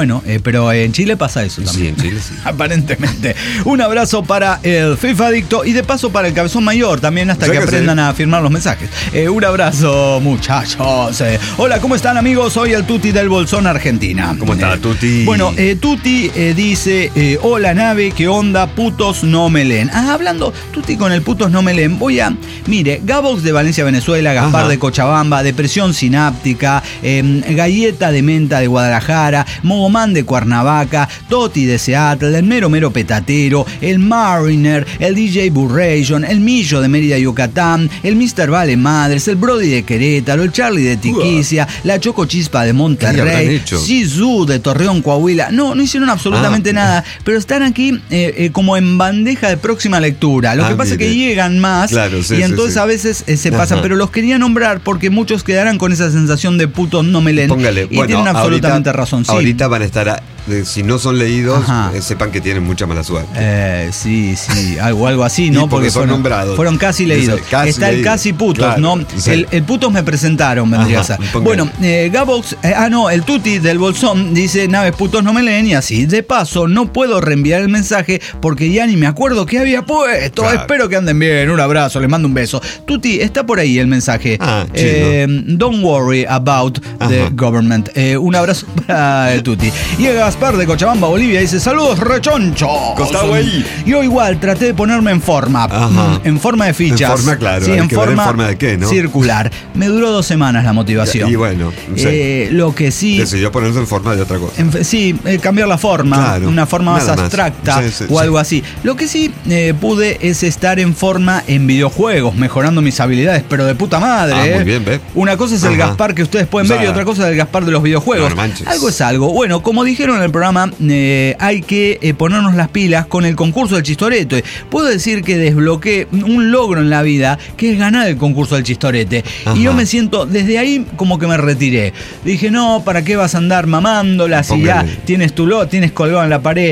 Pero en Chile pasa eso también. Sí, en Chile sí. Aparentemente. Un abrazo para el FIFA adicto y de paso para el cabezón mayor también, hasta que aprendan a firmar los mensajes. Un abrazo, muchachos. Hola, ¿cómo están, amigos? Soy el Tuti del Bolsón, Argentina. ¿Cómo está, Tuti? Bueno, Tuti dice... hola, nave, ¿qué onda? Putos no me leen. Hablando, Tuti, con el putos no me leen, mire, Gabox de Valencia, Venezuela, Gaspar de Cochabamba, Depresión Sináptica, Galleta de Menta de Guadalajara, Mogomán de Cuernavaca, Toti de Seattle, el Mero Petatero, el Mariner, el DJ Burration, el Millo de Mérida, Yucatán, el Mr. Vale Madres, el Brody de Querétaro, el Charlie de Tiquicia, la Choco Chispa de Monterrey, Sisu de Torreón, Coahuila. No hicieron absolutamente nada, pero están aquí como en bandeja de próxima lectura. Lo que pasa es que llegan más y entonces a veces se pasan, pero los quería nombrar porque muchos quedarán con esa sensación de putos no me leen. Póngale. Y tienen absolutamente razón. Sí. Ahorita van a estar, si no son leídos, sepan que tienen mucha mala suerte. Sí, algo así, ¿no? Porque son nombrados. Fueron casi leídos. Está el casi putos, claro, ¿no? Sí. El putos me presentaron, vendría a ser. Bueno, Gabox, el Tuti del Bolsón dice, naves putos no me leen y así. De paso, no puedo reenviar el mensaje porque ya ni me acuerdo qué había puesto. Claro. Espero que anden bien. Un abrazo, les mando un beso. Tuti, está por ahí el mensaje. Don't worry about the government. Un abrazo para Tuti. Y Gaspar de Cochabamba, Bolivia, dice, saludos rechonchos. Yo igual traté de ponerme en forma. En forma de fichas. En forma, claro. Sí, en forma de qué, ¿no? Circular. Me duró 2 semanas la motivación. Y bueno, lo que sí... Decidió ponerse en forma de otra cosa. Cambiar la forma. Claro, una forma más abstracta o algo así. Lo que sí pude es estar en forma en videojuegos, mejorando mis habilidades, pero de puta madre. Muy bien, ¿ves? Una cosa es el Gaspar que ustedes pueden ver y otra cosa es el Gaspar de los videojuegos. Algo es algo. Bueno, como dijeron en el programa, hay que ponernos las pilas con el concurso del Chistorete. Puedo decir que desbloqueé un logro en la vida, que es ganar el concurso del Chistorete. Y yo me siento, desde ahí como que me retiré. Dije, no, ¿para qué vas a andar mamándola si ya tienes tienes colgado en la pared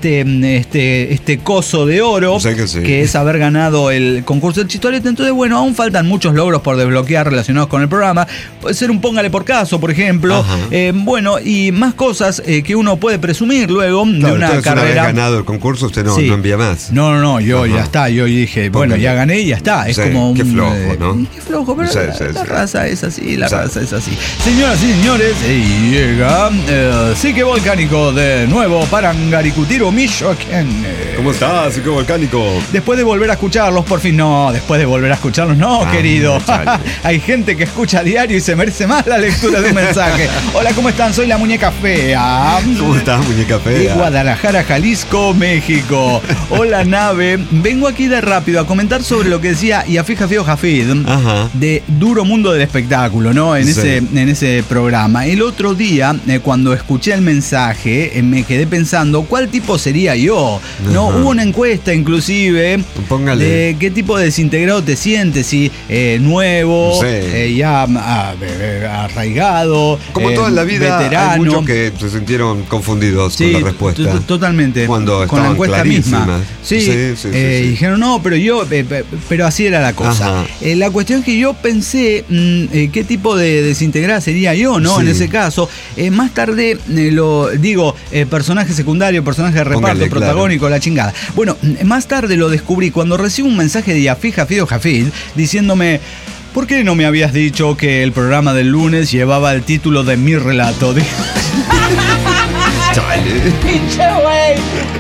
este coso de oro, que es haber ganado el concurso del Chistorete? Entonces, bueno, aún faltan muchos logros por desbloquear relacionados con el programa. Puede ser un póngale por caso, por ejemplo. Y más cosas que uno uno puede presumir luego de una entonces, carrera. una vez ganado el concurso, usted no envía más. No, yo ya está. Yo dije, bueno, ya gané y ya está. Es como un. Qué flojo, ¿no? Qué flojo, pero la raza es así, raza es así. Señoras y señores, llega Psique Volcánico de nuevo para Angaricutiro, Michoacán. ¿Cómo estás, Psique Volcánico? Después de volver a escucharlos, por fin. No, después de volver a escucharlos, no, querido. Hay gente que escucha a diario y se merece más la lectura de un mensaje. Hola, ¿cómo están? Soy la muñeca fea. ¿Cómo estás, muñeca fea? De Guadalajara, Jalisco, México. Hola, nave. Vengo aquí de rápido a comentar sobre lo que decía Yafí Jafío Jafid de Duro Mundo del Espectáculo, ¿no? En ese programa. El otro día, cuando escuché el mensaje, me quedé pensando, ¿cuál tipo sería yo? ¿No? Hubo una encuesta, inclusive, de qué tipo de desintegrado te sientes, si nuevo, ya arraigado, como toda la vida, veterano. hay muchos que se sintieron confundidos con la respuesta. Totalmente. Cuando con la encuesta misma. Sí. Dijeron, no, pero así era la cosa. La cuestión es que yo pensé qué tipo de desintegrada sería yo, ¿no? En ese caso. Más tarde lo digo, personaje secundario, personaje de reparto, protagónico, la chingada. Bueno, más tarde lo descubrí cuando recibo un mensaje de Yafí Jafío Jafid diciéndome: ¿por qué no me habías dicho que el programa del lunes llevaba el título de mi relato? ¡Pinche güey!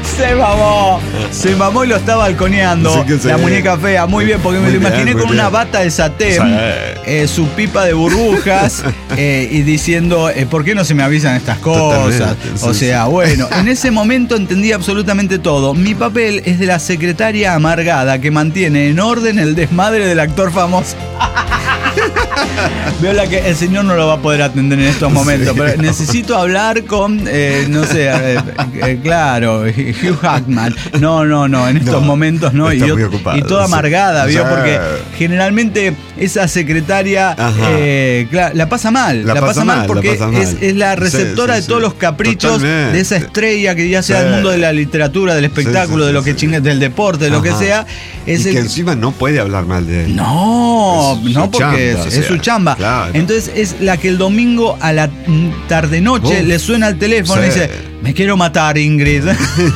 Se mamó y lo está balconeando. La muñeca fea, muy bien, porque me lo imaginé con una bata de satén, su pipa de burbujas y diciendo, ¿por qué no se me avisan estas cosas? Bueno, en ese momento entendí absolutamente todo. Mi papel es de la secretaria amargada que mantiene en orden el desmadre del actor famoso. Veo la que el señor no lo va a poder atender en estos momentos, pero necesito hablar con, claro, Hugh Jackman. No, en estos momentos no. Y toda amargada, ¿vio? Porque generalmente esa secretaria la pasa mal. La pasa mal porque es la receptora de todos los caprichos de esa estrella que ya sea del mundo de la literatura, del espectáculo, de lo que chingue, del deporte, de lo que sea. Y que encima no puede hablar mal de él. No, porque es su chamba. Claro. Entonces es la que el domingo a la tarde-noche le suena al teléfono y dice: me quiero matar, Ingrid.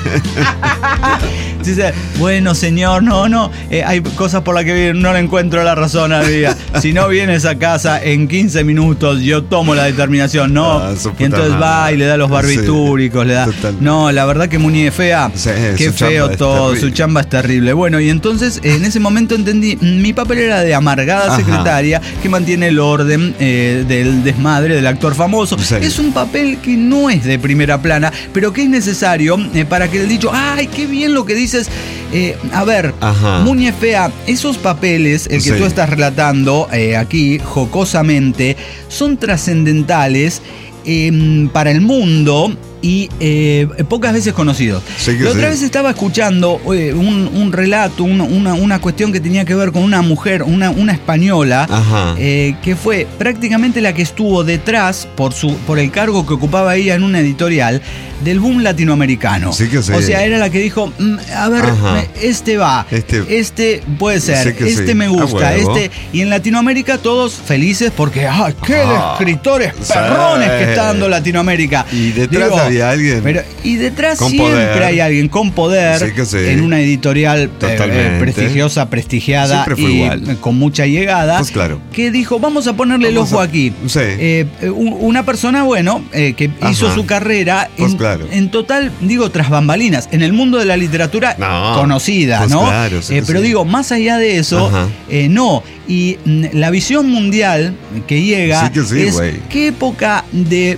Dice: bueno, señor, no, hay cosas por las que no le encuentro la razón al día. Si no vienes a casa en 15 minutos, yo tomo la determinación, ¿no? Y entonces va y le da los barbitúricos, le da. Totalmente. No, la verdad que muñe fea. Qué feo todo, su chamba es terrible. Bueno, y entonces en ese momento entendí, mi papel era de amargada secretaria que mantiene el orden del desmadre del actor famoso. Es un papel que no es de primera plana, pero que es necesario para que el dicho, ¡ay, qué bien lo que dices! A ver, muñe fea, esos papeles, el que tú estás relatando aquí jocosamente, son trascendentales para el mundo y pocas veces conocidos. La otra vez estaba escuchando un relato, una cuestión que tenía que ver con una mujer, una española, que fue prácticamente la que estuvo detrás por el cargo que ocupaba ella en una editorial del boom latinoamericano. O sea, era la que dijo, a ver, este va, este puede ser, me gusta, y en Latinoamérica todos felices porque qué de escritores perrones que está dando Latinoamérica. Y detrás había alguien. Y detrás siempre hay alguien con poder en una editorial prestigiosa, prestigiada y con mucha llegada, que dijo, vamos a ponerle el ojo aquí. Una persona, que hizo su carrera en total, digo, tras bambalinas, en el mundo de la literatura conocida, ¿no? Pero digo, más allá de eso, no. Y la visión mundial que llega es qué época de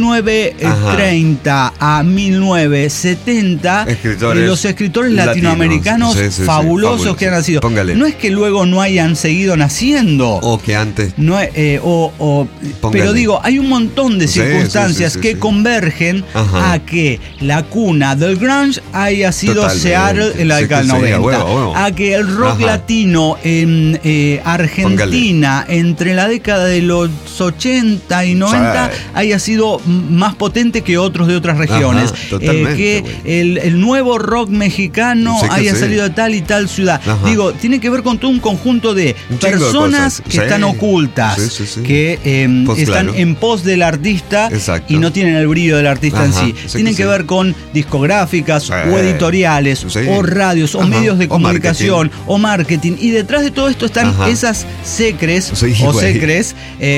1930 a 1970 los escritores latinoamericanos fabulosos que han nacido. No es que luego no hayan seguido naciendo. O que antes. Pero digo, hay un montón de circunstancias que convergen a que la cuna del grunge haya sido Seattle en la década del 90. A que el rock latino argentino Argentina entre la década de los 80 y 90 haya sido más potente que otros de otras regiones. Ajá, totalmente, que el nuevo rock mexicano haya salido de tal y tal ciudad. Ajá. Digo, tiene que ver con todo un conjunto de personas que están ocultas, que están en pos del artista y no tienen el brillo del artista en sí. Tienen que ver con discográficas o editoriales o radios o medios de comunicación o marketing. Y detrás de todo esto están esas secres o secres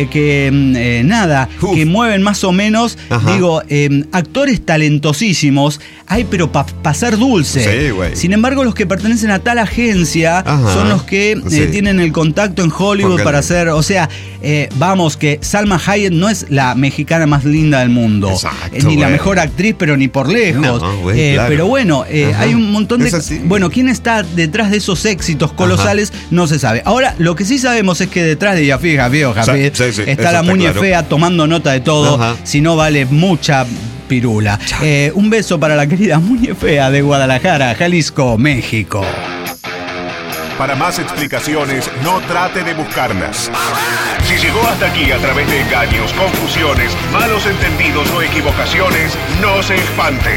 que mueven más o menos, actores talentosísimos. Hay, pero para ser dulce. Sin embargo, los que pertenecen a tal agencia son los que tienen el contacto en Hollywood para hacer. O sea, vamos, que Salma Hayek no es la mexicana más linda del mundo. Ni la mejor actriz, pero ni por lejos. Claro. Pero bueno, hay un montón de. Bueno, ¿quién está detrás de esos éxitos colosales? No se sabe. Ahora, lo que sí sabemos es que detrás de Yafí está la Muñe Fea tomando nota de todo. Si no, vale mucha pirula. Un beso para la querida Muñe Fea de Guadalajara, Jalisco, México. Para más explicaciones, no trate de buscarlas. Si llegó hasta aquí a través de engaños, confusiones, malos entendidos o equivocaciones, no se espante.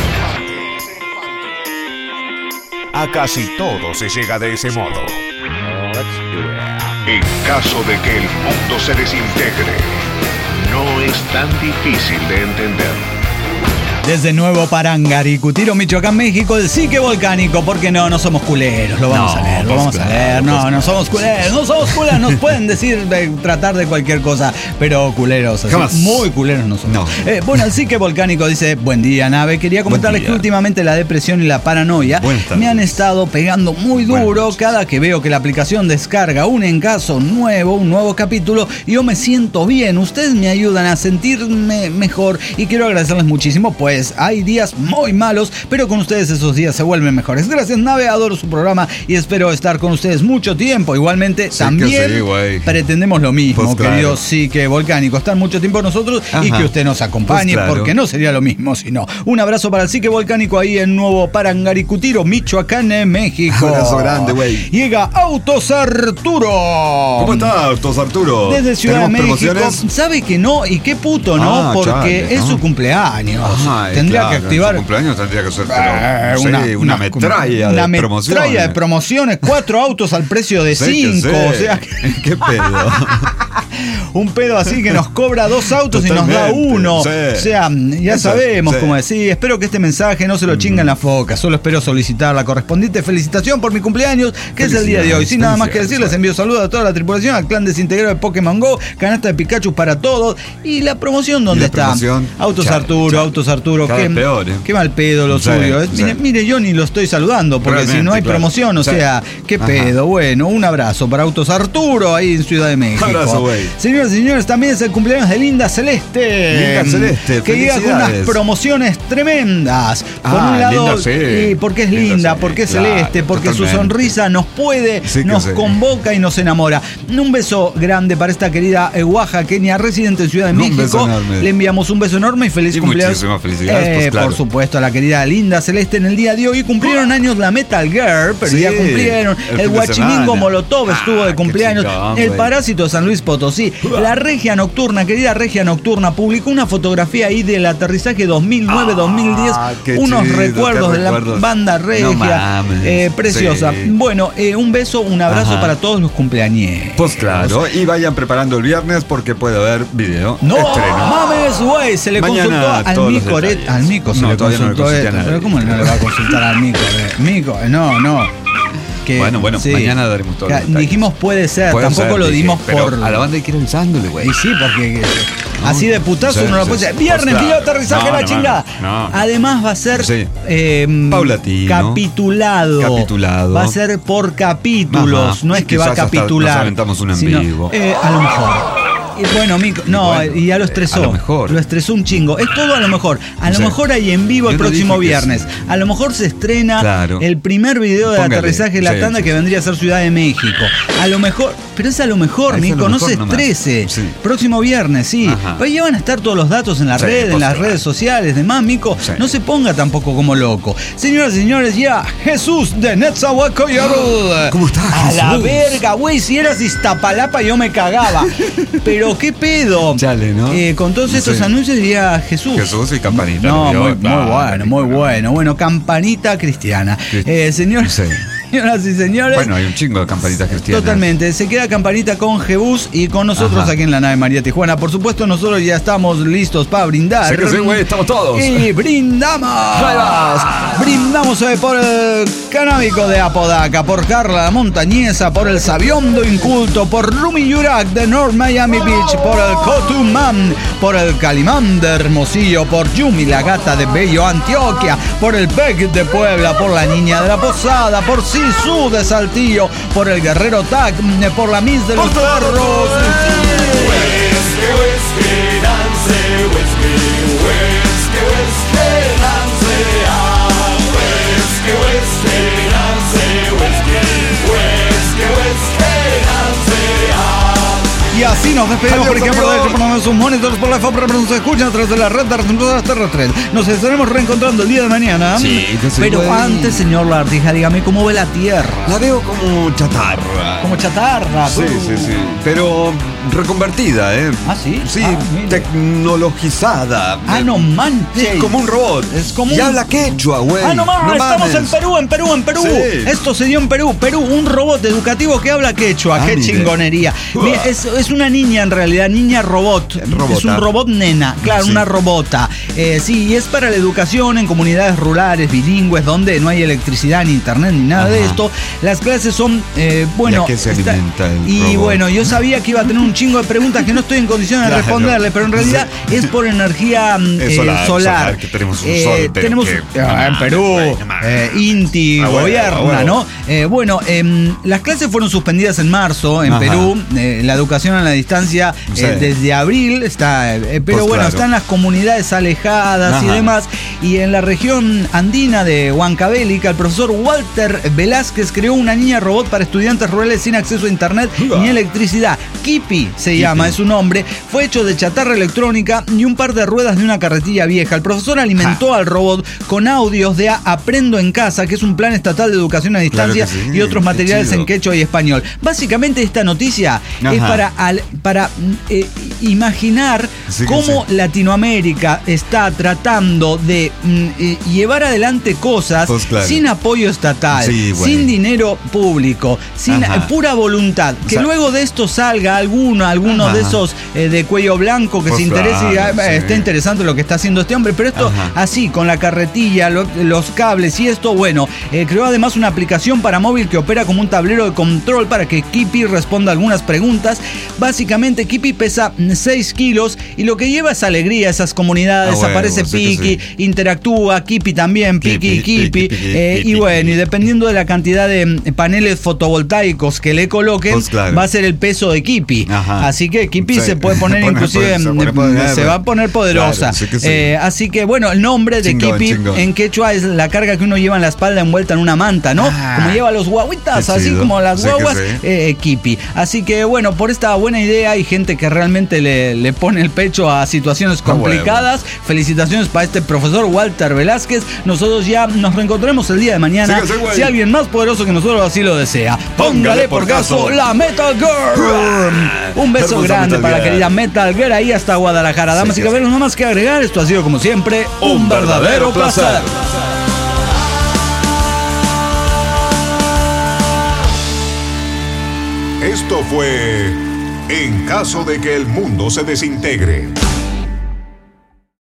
A casi todo se llega de ese modo. En caso de que el mundo se desintegre, no es tan difícil de entender. Desde Nuevo Parangaricutiro, Michoacán, México, el Psique Volcánico, porque no somos culeros, lo vamos a leer, no somos culeros, nos pueden decir, tratar de cualquier cosa, pero culeros, así, muy culeros no somos. Bueno, el Psique Volcánico dice, buen día, nave, quería comentarles que últimamente la depresión y la paranoia me han estado pegando muy duro cada que veo que la aplicación descarga un nuevo capítulo, y yo me siento bien, ustedes me ayudan a sentirme mejor y quiero agradecerles muchísimo, pues hay días muy malos, pero con ustedes esos días se vuelven mejores. Gracias, nave, adoro su programa y espero estar con ustedes mucho tiempo. Igualmente, también pretendemos lo mismo, querido Psique Volcánico, estar mucho tiempo nosotros y que usted nos acompañe, porque no sería lo mismo si no. Un abrazo para el Psique Volcánico ahí en Nuevo Parangaricutiro, Michoacán, en México. Abrazo grande, güey. Llega Autos Arturo. ¿Cómo está, Autos Arturo? Desde Ciudad de México. ¿Sabe que no? Y qué puto, ¿no? Porque es su cumpleaños. Tendría que activar. Su cumpleaños tendría que ser una metralla de promociones. Metralla de promociones, 4 autos al precio de 5. O sea, ¿qué pedo? Un pedo así que nos cobra 2 autos y nos da 1. O sea, ya sabemos cómo decir. Espero que este mensaje no se lo chinga en la foca. Solo espero solicitar la correspondiente felicitación por mi cumpleaños, que es el día de hoy. Sin nada más que decir, les envío saludos a toda la tripulación, al clan desintegrado de Pokémon GO, canasta de Pikachu para todos. Y la promoción, ¿dónde está? Autos Arturo. Qué mal pedo lo suyo. Mire, yo ni lo estoy saludando, porque realmente, si no hay promoción, o sea, qué pedo. Bueno, un abrazo para Autos Arturo ahí en Ciudad de México. Abrazo, güey. Señoras y señores, también es el cumpleaños de Linda Celeste. Que llega con unas promociones tremendas. Por un lado, porque es linda, porque es celeste, porque su sonrisa nos convoca y nos enamora. Un beso grande para esta querida oaxaqueña residente en Ciudad de México. Le enviamos un beso enorme y feliz cumpleaños. Muchísimas felicidades, por supuesto, a la querida Linda Celeste en el día de hoy. Cumplieron años la Metal Girl, pero ya cumplieron. El Guachimingo Molotov estuvo de cumpleaños. El Parásito de San Luis Potosí. La Regia Nocturna, querida Regia Nocturna, publicó una fotografía ahí del aterrizaje 2009-2010. Unos recuerdos de la banda Regia. Preciosa. Bueno, un beso, un abrazo para todos los cumpleaños. Pues claro, y vayan preparando el viernes porque puede haber video. No mames, güey, se le consultó al Mico. Al Mico se le consultó esto. Pero ¿cómo no le va a consultar al Mico? Mico, no. Que, bueno, mañana daremos todo. Dijimos puede ser, tampoco lo dimos por. A la banda hay que ir avisándole, güey. Y sí, porque así de putazo uno lo puede decir. Viernes, video aterrizaje la chingada. Además va a ser paulatino. Capitulado. Va a ser por capítulos. No es que va a capitular. Nos aventamos un en vivo. A lo mejor. Y bueno, Mico, no, bueno, y ya lo estresó. A lo mejor. Lo estresó un chingo. Es todo a lo mejor. A lo mejor hay en vivo el próximo viernes. Sí. A lo mejor se estrena el primer video del aterrizaje de la tanda que vendría a ser Ciudad de México. A lo mejor, pero es a lo mejor, Nico, no se estrese. Sí. Próximo viernes, sí. Pues ya van a estar todos los datos en la red, en las redes sociales, demás, Mico. Sí. No se ponga tampoco como loco. Señoras y señores, ya Jesús de Netzahualcoyotl. ¿Cómo estás, Jesús? A la verga, güey, si eras Iztapalapa yo me cagaba. Pero qué pedo. Chale, ¿no? Con todos estos anuncios diría Jesús. Jesús y campanita. No, muy bueno. Bueno, campanita cristiana. Señor. Sí. Señoras y señores. Bueno, hay un chingo de campanitas cristianas. Totalmente. Se queda Campanita con Jebus y con nosotros aquí en la nave María Tijuana. Por supuesto, nosotros ya estamos listos para brindar. Sí que sí, güey, estamos todos. Y brindamos. Brindamos por el canábico de Apodaca, por Carla la Montañesa, por el Sabiondo Inculto, por Rumi Yurak de North Miami Beach, por el Cotumán, por el Calimán de Hermosillo, por Yumi la Gata de Bello Antioquia, por el Beck de Puebla, por la Niña de la Posada, por Sisu de Saltillo, por el Guerrero Tac, por la Miss de los Perros. Y así nos despedimos porque aprovecho por poner sus monitores por la FOP, pero nos escuchan a través de la red de las terrestres. Nos estaremos reencontrando el día de mañana. Sí, pero antes, señor Lagartija, dígame cómo ve la Tierra. La veo como chatarra. Como chatarra. Sí. Pero reconvertida, ¿eh? ¿Ah, sí? Sí, tecnologizada. No manches. Sí, como un robot. Es como y habla quechua, güey. No estamos en Perú. Sí. Esto se dio en Perú. Un robot educativo que habla quechua. Qué chingonería. Mira, es una niña en realidad, niña robot. Es un robot nena, claro, una robota. Sí, y es para la educación en comunidades rurales, bilingües, donde no hay electricidad, ni internet, ni nada de esto. Las clases son, bueno... ¿Y a qué se alimenta el y robot? Bueno, yo sabía que iba a tener un chingo de preguntas que no estoy en condiciones de responderle, pero en realidad es por energía solar. Que tenemos un sol. Tenemos en Perú, Inti, gobierna, ¿no? Bueno, las clases fueron suspendidas en marzo en Perú. La educación a la distancia desde abril está, pero bueno, están las comunidades alejadas y demás. Y en la región andina de Huancavelica, el profesor Walter Velázquez creó una niña robot para estudiantes rurales sin acceso a internet ni electricidad. Kipi se llama, es su nombre. Fue hecho de chatarra electrónica y un par de ruedas de una carretilla vieja. El profesor alimentó al robot con audios de Aprendo en Casa, que es un plan estatal de educación a distancia, y otros materiales en quechua y español. Básicamente esta noticia es para imaginar cómo Latinoamérica está tratando de llevar adelante cosas sin apoyo estatal, sin dinero público, sin pura voluntad. Que luego de esto salga alguno de esos de cuello blanco que se interese y diga, está interesante lo que está haciendo este hombre, pero esto así, con la carretilla, los cables y esto, bueno, creó además una aplicación para móvil que opera como un tablero de control para que Kipi responda algunas preguntas. Básicamente Kipi pesa 6 kilos y lo que lleva es alegría a esas comunidades. Aparece Piki, interactúa, Kipi también, Piki. Y bueno, y dependiendo de la cantidad de paneles fotovoltaicos que le coloquen, va a ser el peso de Kipi. Así que Kipi se puede poner inclusive, se va a poner poderosa. Así que bueno, el nombre de Kipi en quechua es la carga que uno lleva en la espalda envuelta en una manta, ¿no? Como lleva los guaguitas, así como las guaguas, Kipi. Así que bueno, por esta buena idea hay gente que realmente le pone el pecho a situaciones complicadas. Felicitaciones para este profesor Walter Velázquez. Nosotros ya nos reencontraremos el día de mañana. Si alguien más poderoso que nosotros así lo desea. Póngale por caso la Metal Girl. Un beso grande para la querida Metal Girl ahí hasta Guadalajara. Damas y caballeros, no más que agregar. Esto ha sido como siempre un verdadero placer. Esto fue En caso de que el mundo se desintegre.